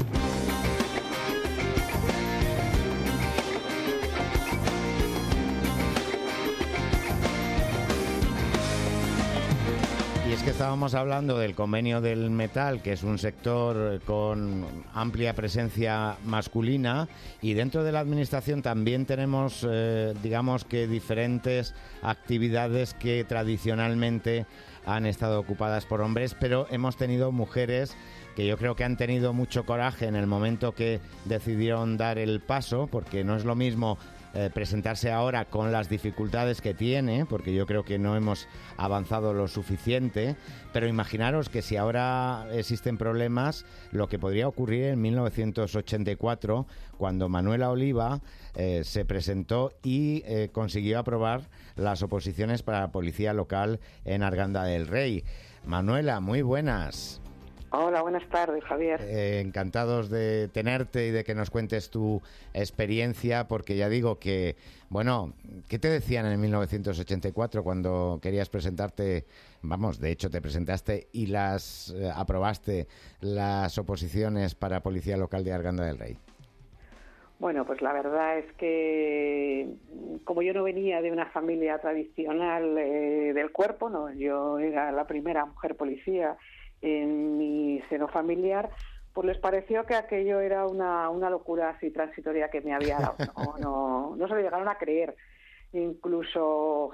Y es que estábamos hablando del convenio del metal, que es un sector con amplia presencia masculina, y dentro de la administración también tenemos, digamos que diferentes actividades que tradicionalmente han estado ocupadas por hombres, pero hemos tenido mujeres que yo creo que han tenido mucho coraje en el momento que decidieron dar el paso, porque no es lo mismo presentarse ahora con las dificultades que tiene, porque yo creo que no hemos avanzado lo suficiente, pero imaginaros que si ahora existen problemas, lo que podría ocurrir en 1984, cuando Manuela Oliva se presentó y consiguió aprobar las oposiciones para la policía local en Arganda del Rey. Manuela, muy buenas. Hola, buenas tardes, Javier. Encantados de tenerte y de que nos cuentes tu experiencia, porque ya digo que, bueno, ¿qué te decían en 1984 cuando querías presentarte? Vamos, de hecho te presentaste y las aprobaste las oposiciones para Policía Local de Arganda del Rey. Bueno, pues la verdad es que como yo no venía de una familia tradicional del cuerpo, no, yo era la primera mujer policía en mi seno familiar, pues les pareció que aquello era una locura así transitoria que me había dado. No se lo llegaron a creer. Incluso,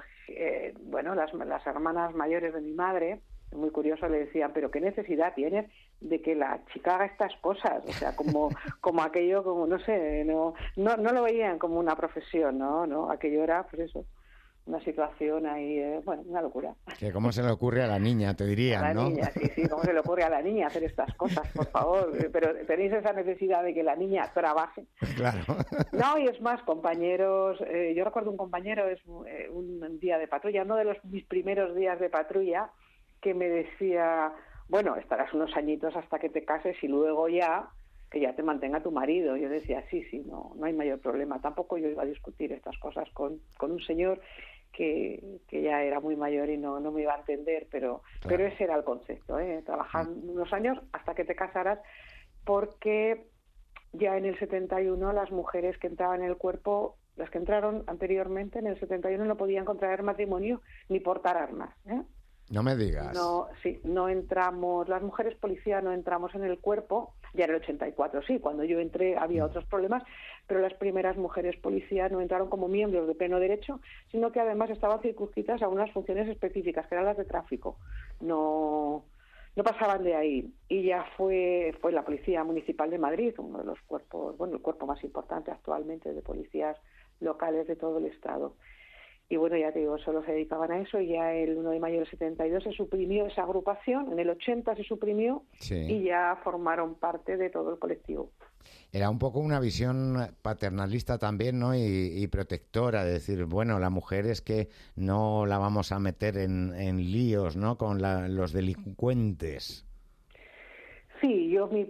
las hermanas mayores de mi madre, muy curioso, le decían, pero ¿qué necesidad tienes de que la chica haga estas cosas? O sea, como aquello, como no sé, no lo veían como una profesión, no, aquello era, pues eso, una situación ahí, una locura. Que cómo se le ocurre a la niña, te dirían, a la ¿no? niña, sí, cómo se le ocurre a la niña hacer estas cosas, por favor. Pero tenéis esa necesidad de que la niña trabaje. Claro. No, y es más, compañeros, yo recuerdo un compañero, un día de patrulla, uno de mis primeros días de patrulla, que me decía, bueno, estarás unos añitos hasta que te cases y luego ya, que ya te mantenga tu marido. Yo decía, sí, no hay mayor problema. Tampoco yo iba a discutir estas cosas con un señor que ya era muy mayor y no me iba a entender, pero ese era el concepto, trabajar unos años hasta que te casaras, porque ya en el 71 las mujeres que entraban en el cuerpo, las que entraron anteriormente en el 71, no podían contraer matrimonio ni portar armas, No me digas. No entramos, las mujeres policía no entramos en el cuerpo, ya en el 84 sí, cuando yo entré había otros problemas, pero las primeras mujeres policías no entraron como miembros de pleno derecho, sino que además estaban circunscritas a unas funciones específicas, que eran las de tráfico. No pasaban de ahí. Y ya fue la Policía Municipal de Madrid, uno de los cuerpos, el cuerpo más importante actualmente de policías locales de todo el Estado. Y bueno, ya te digo, solo se dedicaban a eso, y ya el 1 de mayo del 72 se suprimió esa agrupación, en el 80 se suprimió, y ya formaron parte de todo el colectivo. Era un poco una visión paternalista también, ¿no? Y protectora, de decir, bueno, la mujer es que no la vamos a meter en líos, ¿no? Con los delincuentes. Sí, yo mi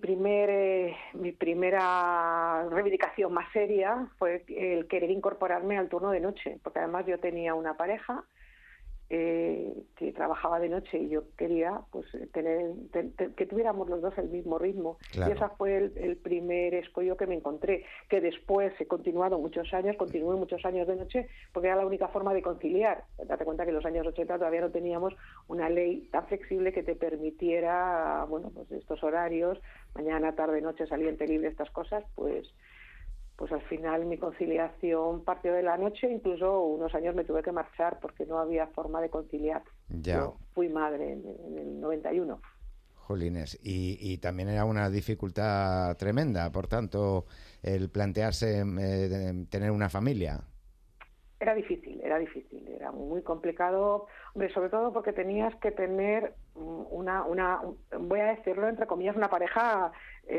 primera reivindicación más seria fue el querer incorporarme al turno de noche, porque además yo tenía una pareja que trabajaba de noche y yo quería pues que tuviéramos los dos el mismo ritmo. Claro. Y ese fue el primer escollo que me encontré, que después he continué muchos años de noche, porque era la única forma de conciliar. Date cuenta que en los años 80 todavía no teníamos una ley tan flexible que te permitiera, bueno, pues estos horarios, mañana, tarde, noche, saliente libre, estas cosas, pues al final mi conciliación partió de la noche, incluso unos años me tuve que marchar porque no había forma de conciliar. Ya. Yo fui madre en el 91. Jolines, y también era una dificultad tremenda, por tanto, el plantearse tener una familia. Era difícil, era muy complicado, hombre, sobre todo porque tenías que tener voy a decirlo entre comillas, una pareja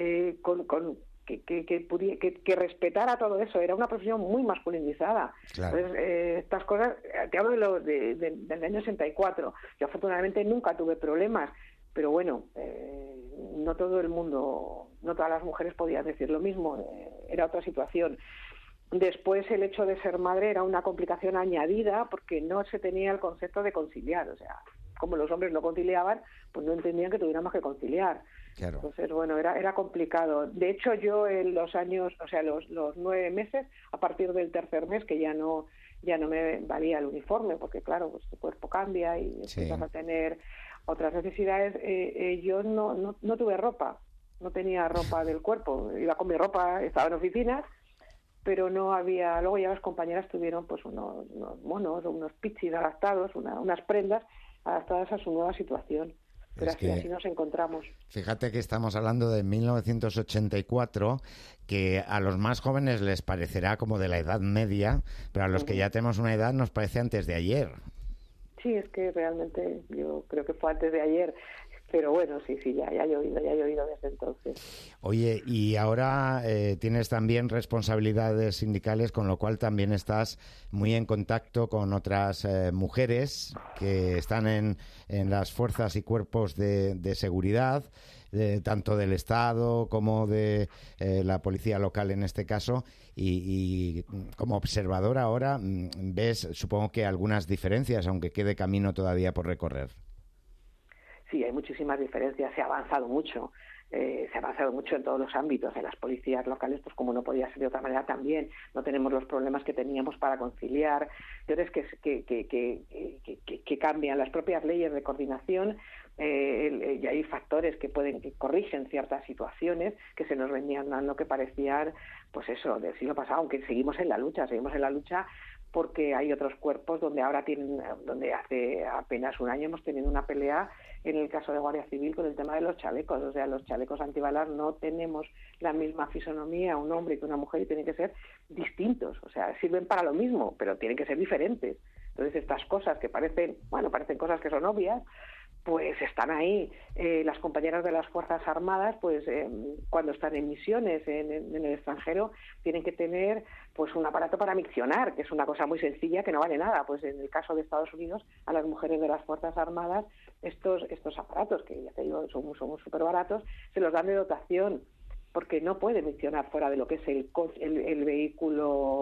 que respetara todo eso. Era una profesión muy masculinizada. Claro. Entonces, estas cosas, te hablo del año 64. Yo afortunadamente nunca tuve problemas, pero bueno, no todo el mundo, no todas las mujeres podían decir lo mismo, era otra situación. Después el hecho de ser madre era una complicación añadida porque no se tenía el concepto de conciliar, o sea, como los hombres no conciliaban, pues no entendían que tuviéramos que conciliar. Claro. Entonces, bueno, era complicado. De hecho, yo en los años, o sea, los 9 meses, a partir del tercer mes, que ya no me valía el uniforme, porque claro, pues tu cuerpo cambia y empiezas a tener otras necesidades, yo no tuve ropa, no tenía ropa del cuerpo, iba con mi ropa, estaba en oficinas, pero no había, luego ya las compañeras tuvieron pues unos monos o unos pichis adaptados, unas prendas adaptadas a su nueva situación. Pero así nos encontramos. Fíjate que estamos hablando de 1984, que a los más jóvenes les parecerá como de la Edad Media, pero a los que ya tenemos una edad nos parece antes de ayer. Sí, es que realmente yo creo que fue antes de ayer. Pero bueno, sí, ya ha llovido desde entonces. Oye, y ahora tienes también responsabilidades sindicales, con lo cual también estás muy en contacto con otras mujeres que están en las fuerzas y cuerpos de seguridad, tanto del Estado como de la policía local en este caso, y como observador ahora ves, supongo que algunas diferencias, aunque quede camino todavía por recorrer. Sí, hay muchísimas diferencias, se ha avanzado mucho en todos los ámbitos. En las policías locales, pues como no podía ser de otra manera también, no tenemos los problemas que teníamos para conciliar. Entonces, que cambian las propias leyes de coordinación, y hay factores que corrigen ciertas situaciones que se nos venían dando que parecían, pues eso, del siglo pasado, aunque seguimos en la lucha porque hay otros cuerpos donde hace apenas un año hemos tenido una pelea en el caso de Guardia Civil con el tema de los chalecos. O sea, los chalecos antibalas no tenemos la misma fisonomía un hombre que una mujer y tienen que ser distintos. O sea, sirven para lo mismo, pero tienen que ser diferentes. Entonces, estas cosas que parecen cosas que son obvias, pues están ahí. Las compañeras de las Fuerzas Armadas, pues cuando están en misiones en el extranjero, tienen que tener pues un aparato para miccionar, que es una cosa muy sencilla que no vale nada. Pues en el caso de Estados Unidos, a las mujeres de las Fuerzas Armadas, estos aparatos, que ya te digo, son súper baratos, se los dan de dotación, porque no pueden miccionar fuera de lo que es el vehículo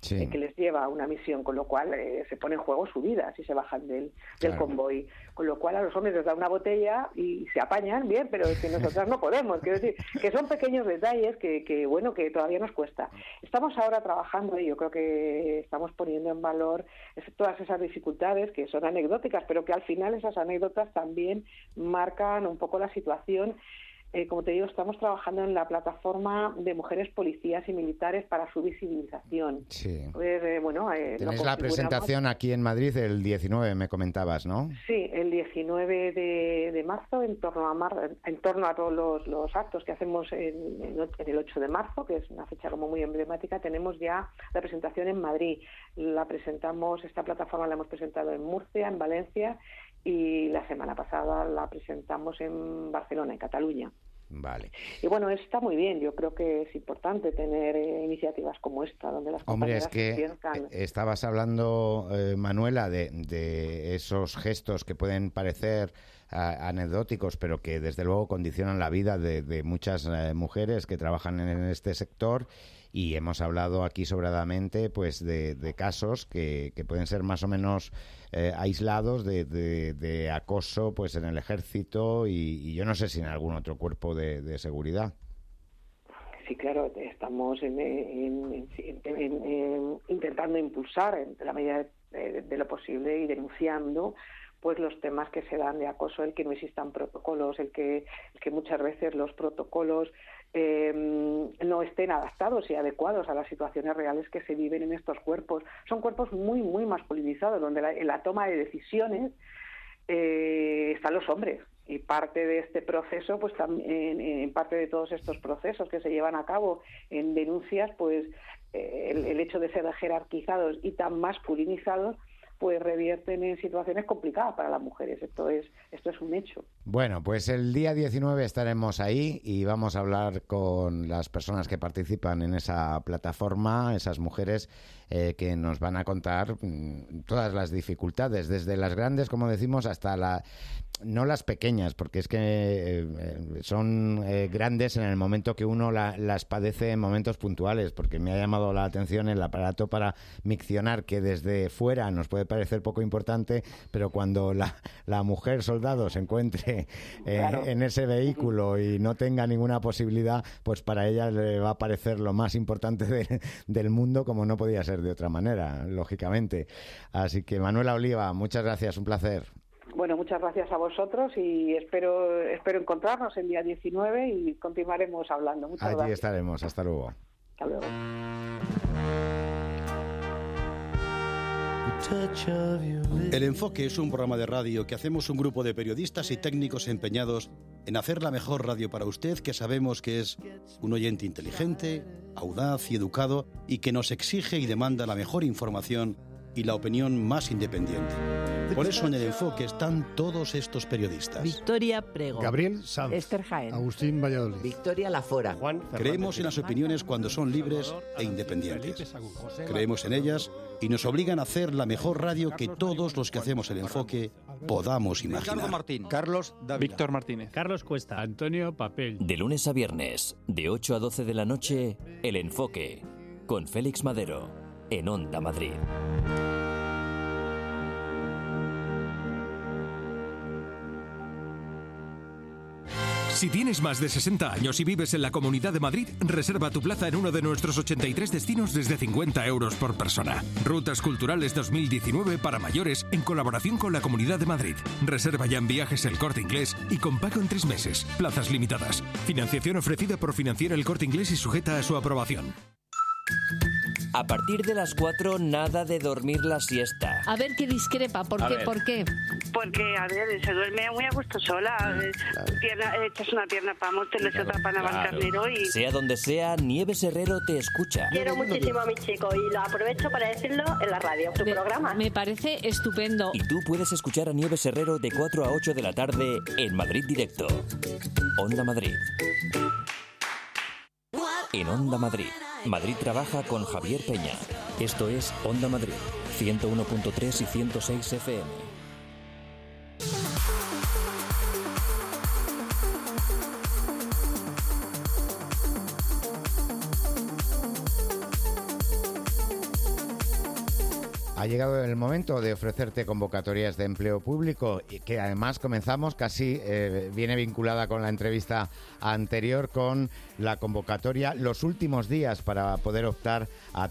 que les lleva a una misión, con lo cual se pone en juego su vida si se bajan del convoy. Con lo cual a los hombres les da una botella y se apañan bien, pero es que nosotras no podemos. Quiero decir, que son pequeños detalles que todavía nos cuesta. Estamos ahora trabajando y yo creo que estamos poniendo en valor todas esas dificultades que son anecdóticas, pero que al final esas anécdotas también marcan un poco la situación. Como te digo, estamos trabajando en la plataforma de mujeres policías y militares para su visibilización. Sí. Pues, tenéis la presentación aquí en Madrid el 19, me comentabas, ¿no? Sí, el 19 de marzo, en torno a todos los actos que hacemos en el 8 de marzo, que es una fecha como muy emblemática, tenemos ya la presentación en Madrid. Esta plataforma la hemos presentado en Murcia, en Valencia, y la semana pasada la presentamos en Barcelona, en Cataluña. Vale. Y bueno, está muy bien. Yo creo que es importante tener iniciativas como esta, donde las compañeras es que estabas hablando, Manuela, de esos gestos que pueden parecer anecdóticos, pero que desde luego condicionan la vida de muchas mujeres que trabajan en este sector. Y hemos hablado aquí sobradamente pues de casos que pueden ser más o menos aislados de acoso pues en el ejército y yo no sé si en algún otro cuerpo de seguridad. Sí, claro, estamos intentando impulsar en la medida de lo posible y denunciando pues los temas que se dan de acoso, el que no existan protocolos, el que muchas veces los protocolos no estén adaptados y adecuados a las situaciones reales que se viven en estos cuerpos. Son cuerpos muy, muy masculinizados, donde en la toma de decisiones están los hombres. Y parte de este proceso, pues también, en parte de todos estos procesos que se llevan a cabo en denuncias, pues el hecho de ser jerarquizados y tan masculinizados, pues revierten en situaciones complicadas para las mujeres. Esto es un hecho. Bueno, pues el día 19 estaremos ahí y vamos a hablar con las personas que participan en esa plataforma, esas mujeres que nos van a contar todas las dificultades, desde las grandes, como decimos, hasta no las pequeñas, porque es que son grandes en el momento que uno las padece en momentos puntuales, porque me ha llamado la atención el aparato para miccionar, que desde fuera nos puede parecer poco importante, pero cuando la mujer soldado se encuentre en ese vehículo y no tenga ninguna posibilidad, pues para ella le va a parecer lo más importante del mundo, como no podía ser de otra manera, lógicamente. Así que, Manuela Oliva, muchas gracias, un placer. Bueno, muchas gracias a vosotros y espero encontrarnos el día 19 y continuaremos hablando. Muchas gracias. Allí estaremos. Hasta luego. Hasta luego. El Enfoque es un programa de radio que hacemos un grupo de periodistas y técnicos empeñados en hacer la mejor radio para usted, que sabemos que es un oyente inteligente, audaz y educado y que nos exige y demanda la mejor información y la opinión más independiente. Por eso en El Enfoque están todos estos periodistas. Victoria Prego, Gabriel Sanz, Esther Jaén, Agustín Valladolid, Victoria Lafora, Juan. Creemos en las opiniones cuando son libres e independientes. Creemos en ellas y nos obligan a hacer la mejor radio que todos los que hacemos El Enfoque podamos imaginar. Ricardo Martín, Carlos Dávila, Víctor Martínez, Carlos Cuesta, Antonio Papel. De lunes a viernes, de 8 a 12 de la noche, El Enfoque, con Félix Madero, en Onda Madrid. Si tienes más de 60 años y vives en la Comunidad de Madrid, reserva tu plaza en uno de nuestros 83 destinos desde 50 euros por persona. Rutas Culturales 2019 para mayores en colaboración con la Comunidad de Madrid. Reserva ya en Viajes El Corte Inglés y con pago en 3 meses. Plazas limitadas. Financiación ofrecida por Financiera El Corte Inglés y sujeta a su aprobación. A partir de las 4, nada de dormir la siesta. A ver qué discrepa. ¿Por qué? Porque, a ver, se duerme muy a gusto sola. Echas una pierna para Móstoles, otra para Navalcarnero y... Sea donde sea, Nieves Herrero te escucha. Quiero muchísimo a mi chico y lo aprovecho para decirlo en la radio, tu programa. Me parece estupendo. Y tú puedes escuchar a Nieves Herrero de 4 a 8 de la tarde en Madrid Directo. Onda Madrid. En Onda Madrid. Madrid trabaja con Javier Peña. Esto es Onda Madrid, 101.3 y 106 FM. Ha llegado el momento de ofrecerte convocatorias de empleo público, y que además comenzamos casi, viene vinculada con la entrevista anterior, con la convocatoria los últimos días para poder optar a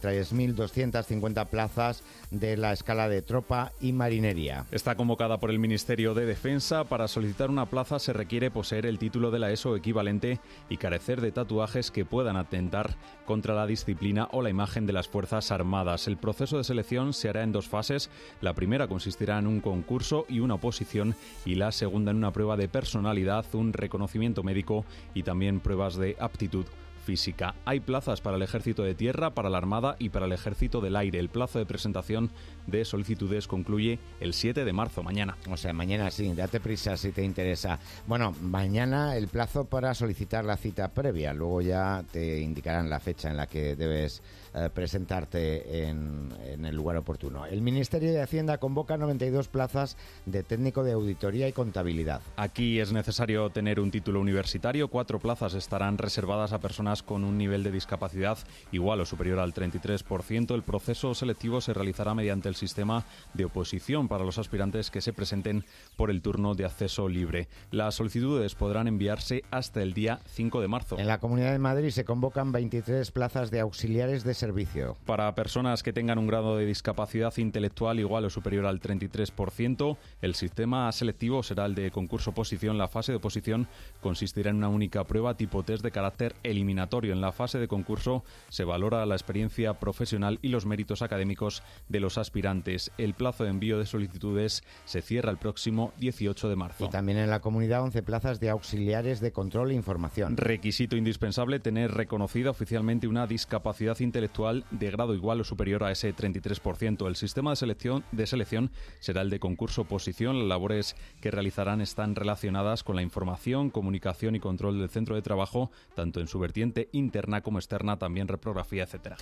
3.250 plazas de la escala de tropa y marinería. Está convocada por el Ministerio de Defensa. Para solicitar una plaza se requiere poseer el título de la ESO equivalente y carecer de tatuajes que puedan atentar contra la disciplina o la imagen de las Fuerzas Armadas. El proceso de selección se hará en 2 fases. La primera consistirá en un concurso y una oposición, y la segunda en una prueba de personalidad, un reconocimiento médico y también pruebas de aptitud física. Hay plazas para el Ejército de Tierra, para la Armada y para el Ejército del Aire. El plazo de presentación de solicitudes concluye el 7 de marzo, mañana. O sea, mañana sí, date prisa si te interesa. Bueno, mañana el plazo para solicitar la cita previa, luego ya te indicarán la fecha en la que debes presentarte en el lugar oportuno. El Ministerio de Hacienda convoca 92 plazas de técnico de auditoría y contabilidad. Aquí es necesario tener un título universitario. 4 plazas estarán reservadas a personas con un nivel de discapacidad igual o superior al 33%. El proceso selectivo se realizará mediante el sistema de oposición para los aspirantes que se presenten por el turno de acceso libre. Las solicitudes podrán enviarse hasta el día 5 de marzo. En la Comunidad de Madrid se convocan 23 plazas de auxiliares de servicio. Para personas que tengan un grado de discapacidad intelectual igual o superior al 33%, el sistema selectivo será el de concurso-oposición. La fase de oposición consistirá en una única prueba tipo test de carácter eliminatorio. En la fase de concurso se valora la experiencia profesional y los méritos académicos de los aspirantes. El plazo de envío de solicitudes se cierra el próximo 18 de marzo. Y también en la comunidad 11 plazas de auxiliares de control e información. Requisito indispensable: tener reconocida oficialmente una discapacidad intelectual de grado igual o superior a ese 33%. El sistema de selección será el de concurso-oposición. Las labores que realizarán están relacionadas con la información, comunicación y control del centro de trabajo, tanto en su vertiente interna como externa, también reprografía, etcétera.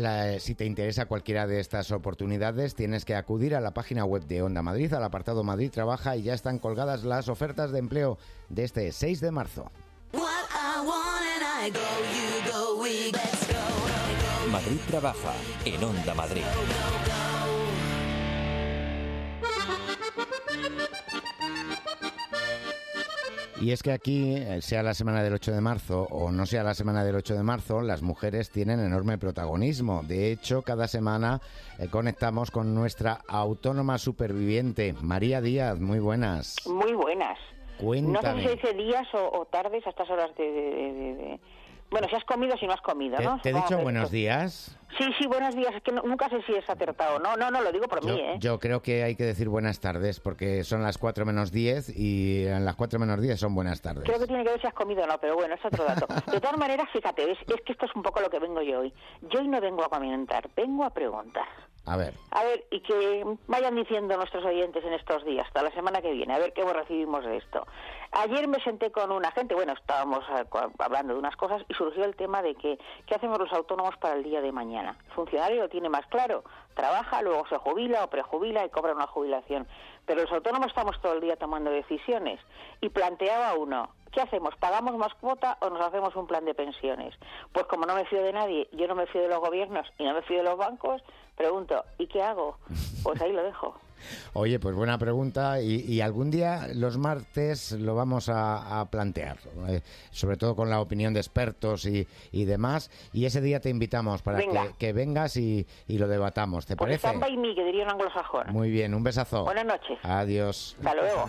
Si te interesa cualquiera de estas oportunidades, tienes que acudir a la página web de Onda Madrid, al apartado Madrid Trabaja, y ya están colgadas las ofertas de empleo de este 6 de marzo. Madrid Trabaja en Onda Madrid. Y es que aquí, sea la semana del 8 de marzo o no sea la semana del 8 de marzo, las mujeres tienen enorme protagonismo. De hecho, cada semana conectamos con nuestra autónoma superviviente, María Díaz. Muy buenas. Muy buenas. Cuéntame. No sé si dice días o tardes a estas horas de... Bueno, si has comido, si no has comido, ¿no? ¿Te he dicho buenos días? Sí, buenos días. Es que nunca sé si es acertado. No, lo digo por mí, ¿eh? Yo creo que hay que decir buenas tardes, porque son las 4 menos 10 y en las 4 menos 10 son buenas tardes. Creo que tiene que ver si has comido o no, pero bueno, es otro dato. De todas maneras, fíjate, es que esto es un poco lo que vengo yo hoy. Yo hoy no vengo a comentar, vengo a preguntar. A ver, y que vayan diciendo nuestros oyentes en estos días, hasta la semana que viene, a ver qué recibimos de esto. Ayer me senté con una gente, estábamos hablando de unas cosas y surgió el tema de qué hacemos los autónomos para el día de mañana. El funcionario lo tiene más claro, trabaja, luego se jubila o prejubila y cobra una jubilación. Pero los autónomos estamos todo el día tomando decisiones. Y planteaba uno, ¿qué hacemos? ¿Pagamos más cuota o nos hacemos un plan de pensiones? Pues como no me fío de nadie, yo no me fío de los gobiernos y no me fío de los bancos, pregunto, ¿y qué hago? Pues ahí lo dejo. Oye, pues buena pregunta, y algún día los martes lo vamos a plantear, sobre todo con la opinión de expertos y demás, y ese día te invitamos para que vengas y lo debatamos, ¿te parece? Stand by me, que diría un anglosajón. Muy bien, un besazo. Buenas noches. Adiós. Hasta luego.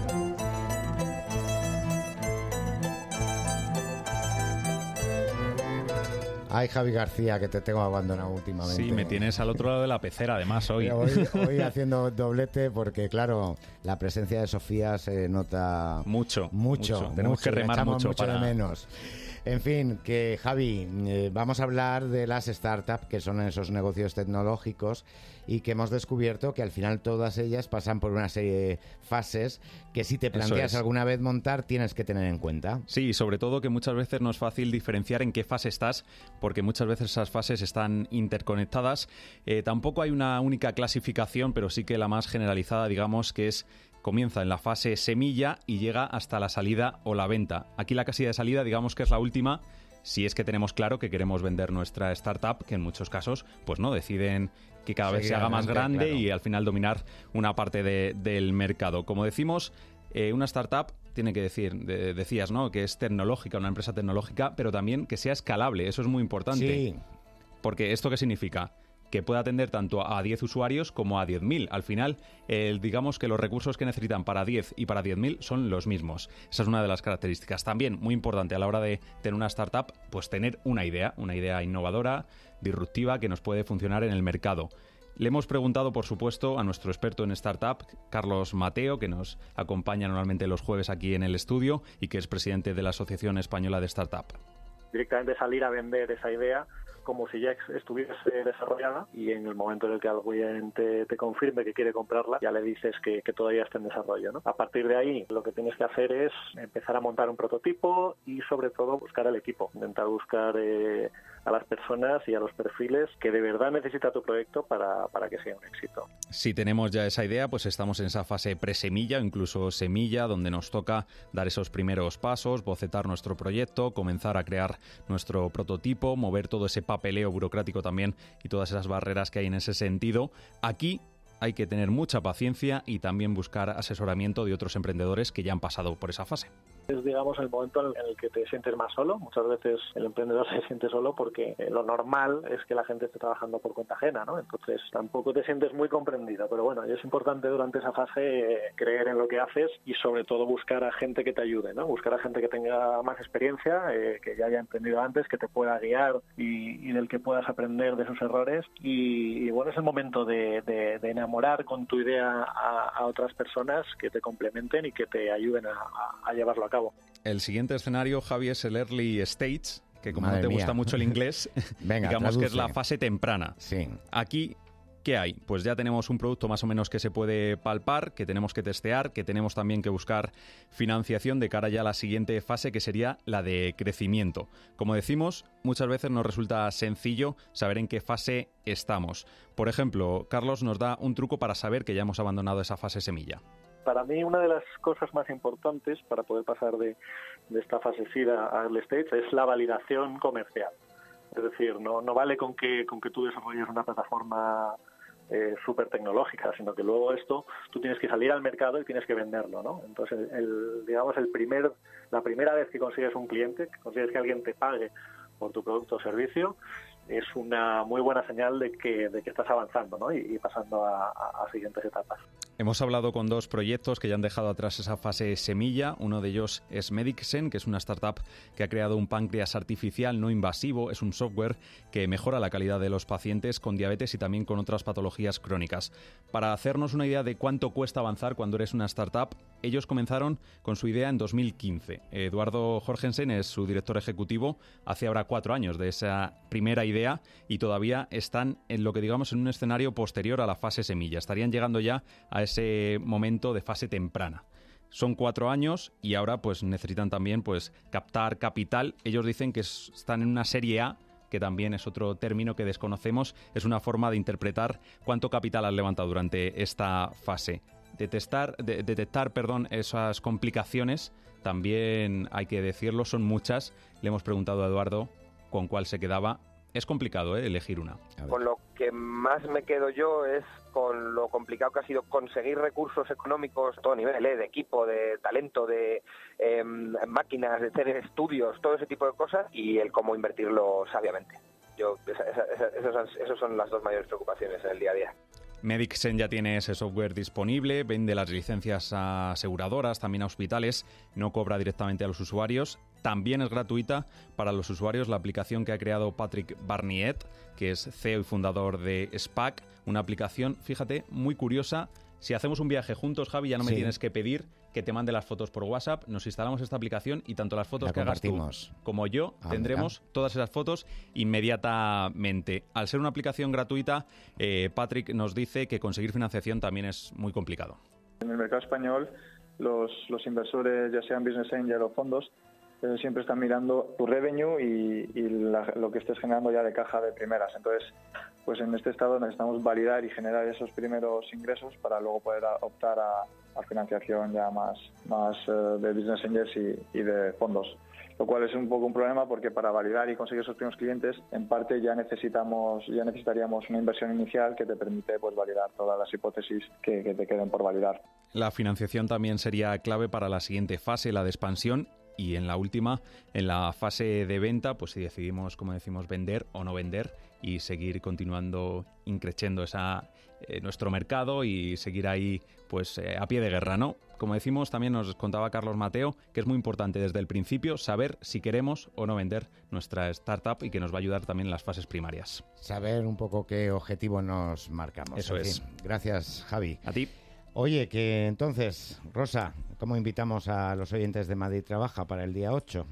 Ay, Javi García, que te tengo abandonado últimamente. Sí, me tienes al otro lado de la pecera, además, hoy. Hoy haciendo doblete porque, claro, la presencia de Sofía se nota mucho. Tenemos que remar mucho de menos. En fin, que Javi, vamos a hablar de las startups, que son esos negocios tecnológicos, y que hemos descubierto que al final todas ellas pasan por una serie de fases que si te planteas alguna vez montar tienes que tener en cuenta. Sí, y sobre todo que muchas veces no es fácil diferenciar en qué fase estás, porque muchas veces esas fases están interconectadas. Tampoco hay una única clasificación, pero sí que la más generalizada, digamos, que comienza en la fase semilla y llega hasta la salida o la venta. Aquí la casilla de salida, digamos que es la última, si es que tenemos claro que queremos vender nuestra startup, que en muchos casos pues no deciden que cada vez se haga más grande, claro, y al final dominar una parte del mercado. Como decimos, una startup tiene que decías, ¿no?, que es tecnológica, una empresa tecnológica, pero también que sea escalable. Eso es muy importante. Sí. Porque ¿esto qué significa? Que pueda atender tanto a 10 usuarios como a 10.000. Al final, digamos que los recursos que necesitan para 10 y para 10.000 son los mismos. Esa es una de las características. También, muy importante a la hora de tener una startup, pues tener una idea innovadora, disruptiva, que nos puede funcionar en el mercado. Le hemos preguntado, por supuesto, a nuestro experto en startup, Carlos Mateo, que nos acompaña normalmente los jueves aquí en el estudio y que es presidente de la Asociación Española de Startup. Directamente salir a vender esa idea como si ya estuviese desarrollada, y en el momento en el que alguien te confirme que quiere comprarla, ya le dices que todavía está en desarrollo, ¿no? A partir de ahí, lo que tienes que hacer es empezar a montar un prototipo y, sobre todo, buscar al equipo. Intentar buscar a las personas y a los perfiles que de verdad necesita tu proyecto para que sea un éxito. Si tenemos ya esa idea, pues estamos en esa fase presemilla o incluso semilla, donde nos toca dar esos primeros pasos, bocetar nuestro proyecto, comenzar a crear nuestro prototipo, mover todo ese papeleo burocrático también y todas esas barreras que hay en ese sentido. Aquí hay que tener mucha paciencia y también buscar asesoramiento de otros emprendedores que ya han pasado por esa fase. Es, digamos, el momento en el que te sientes más solo. Muchas veces el emprendedor se siente solo porque lo normal es que la gente esté trabajando por cuenta ajena, ¿no? Entonces tampoco te sientes muy comprendido. Pero bueno, es importante durante esa fase creer en lo que haces y, sobre todo, buscar a gente que te ayude, ¿no? Buscar a gente que tenga más experiencia, que ya haya emprendido antes, que te pueda guiar y del que puedas aprender de sus errores. Y bueno, es el momento de enamorar con tu idea a otras personas que te complementen y que te ayuden a llevarlo a cabo. El siguiente escenario, Javi, es el early stage, que como Madre no te mía. gusta mucho el inglés, Venga, digamos traduce. que es la fase temprana. Sí. Aquí, ¿qué hay? Pues ya tenemos un producto más o menos que se puede palpar, que tenemos que testear, que tenemos también que buscar financiación de cara ya a la siguiente fase, que sería la de crecimiento. Como decimos, muchas veces nos resulta sencillo saber en qué fase estamos. Por ejemplo, Carlos nos da un truco para saber que ya hemos abandonado esa fase semilla. Para mí, una de las cosas más importantes para poder pasar de esta fase seed a early stage es la validación comercial. Es decir, no vale con que tú desarrolles una plataforma súper tecnológica, sino que luego esto tú tienes que salir al mercado y tienes que venderlo, ¿no? Entonces, la primera vez que consigues un cliente, que consigues que alguien te pague por tu producto o servicio, es una muy buena señal de que estás avanzando, ¿no? y pasando a siguientes etapas. Hemos hablado con dos proyectos que ya han dejado atrás esa fase semilla. Uno de ellos es Medicsen, que es una startup que ha creado un páncreas artificial no invasivo. Es un software que mejora la calidad de los pacientes con diabetes y también con otras patologías crónicas. Para hacernos una idea de cuánto cuesta avanzar cuando eres una startup, ellos comenzaron con su idea en 2015. Eduardo Jorgensen es su director ejecutivo. Hace ahora 4 años de esa primera idea y todavía están en lo que digamos en un escenario posterior a la fase semilla. Estarían llegando ya a ese momento de fase temprana. Son 4 años y ahora pues necesitan también pues captar capital. Ellos dicen que están en una serie A, que también es otro término que desconocemos. Es una forma de interpretar cuánto capital han levantado durante esta fase. Detectar esas complicaciones, también hay que decirlo, son muchas. Le hemos preguntado a Eduardo con cuál se quedaba. Es complicado, elegir una. Con lo que más me quedo yo es con lo complicado que ha sido conseguir recursos económicos a todo nivel, de equipo, de talento, de máquinas, de hacer estudios, todo ese tipo de cosas, y el cómo invertirlo sabiamente. Esas son las dos mayores preocupaciones en el día a día. Medicsen ya tiene ese software disponible, vende las licencias a aseguradoras, también a hospitales, no cobra directamente a los usuarios. También es gratuita para los usuarios la aplicación que ha creado Patrick Barniet, que es CEO y fundador de SPAC, una aplicación, fíjate, muy curiosa. Si hacemos un viaje juntos, Javi, ya no me tienes que pedir que te mande las fotos por WhatsApp. Nos instalamos esta aplicación y tanto las fotos que hagas tú como yo tendremos todas esas fotos inmediatamente. Al ser una aplicación gratuita, Patrick nos dice que conseguir financiación también es muy complicado. En el mercado español, los inversores, ya sean business angel o fondos, siempre están mirando tu revenue y lo que estés generando ya de caja de primeras. Entonces, pues en este estado necesitamos validar y generar esos primeros ingresos para luego poder optar financiación ya más de business angels y de fondos. Lo cual es un poco un problema porque para validar y conseguir esos primeros clientes, en parte ya necesitaríamos una inversión inicial que te permite pues validar todas las hipótesis que te queden por validar. La financiación también sería clave para la siguiente fase, la de expansión. Y en la última, en la fase de venta, pues si decidimos, como decimos, vender o no vender y seguir continuando increciendo nuestro mercado y seguir ahí pues a pie de guerra, ¿no? Como decimos, también nos contaba Carlos Mateo que es muy importante desde el principio saber si queremos o no vender nuestra startup y que nos va a ayudar también en las fases primarias. Saber un poco qué objetivo nos marcamos. Eso es. Gracias, Javi. A ti. Oye, que entonces, Rosa, ¿cómo invitamos a los oyentes de Madrid Trabaja para el día 8?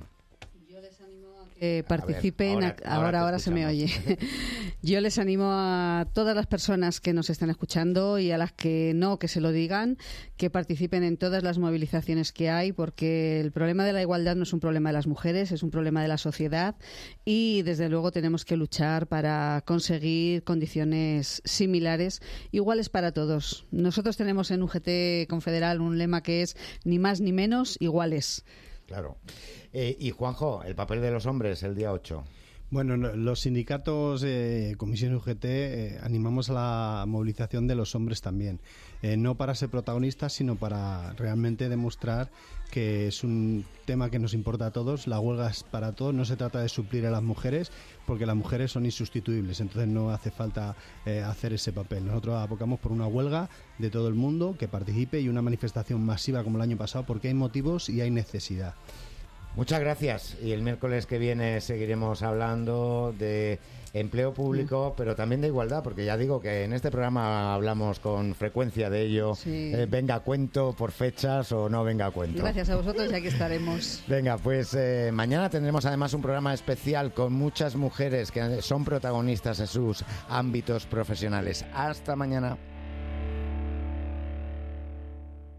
Participen, ahora se me oye. Yo les animo a todas las personas que nos están escuchando y a las que no, que se lo digan, que participen en todas las movilizaciones que hay, porque el problema de la igualdad no es un problema de las mujeres, es un problema de la sociedad y desde luego tenemos que luchar para conseguir condiciones similares, iguales para todos. Nosotros tenemos en UGT Confederal un lema que es ni más ni menos, iguales. Claro. Y Juanjo, el papel de los hombres el día 8. Bueno, los sindicatos, Comisión UGT, animamos a la movilización de los hombres también. No para ser protagonistas, sino para realmente demostrar que es un tema que nos importa a todos. La huelga es para todos, no se trata de suplir a las mujeres, porque las mujeres son insustituibles, entonces no hace falta hacer ese papel. Nosotros abocamos por una huelga de todo el mundo que participe y una manifestación masiva como el año pasado, porque hay motivos y hay necesidad. Muchas gracias. Y el miércoles que viene seguiremos hablando de empleo público, pero también de igualdad, porque ya digo que en este programa hablamos con frecuencia de ello. Sí. Venga a cuento por fechas o no venga a cuento. Gracias a vosotros y aquí estaremos. Venga, pues mañana tendremos además un programa especial con muchas mujeres que son protagonistas en sus ámbitos profesionales. Hasta mañana.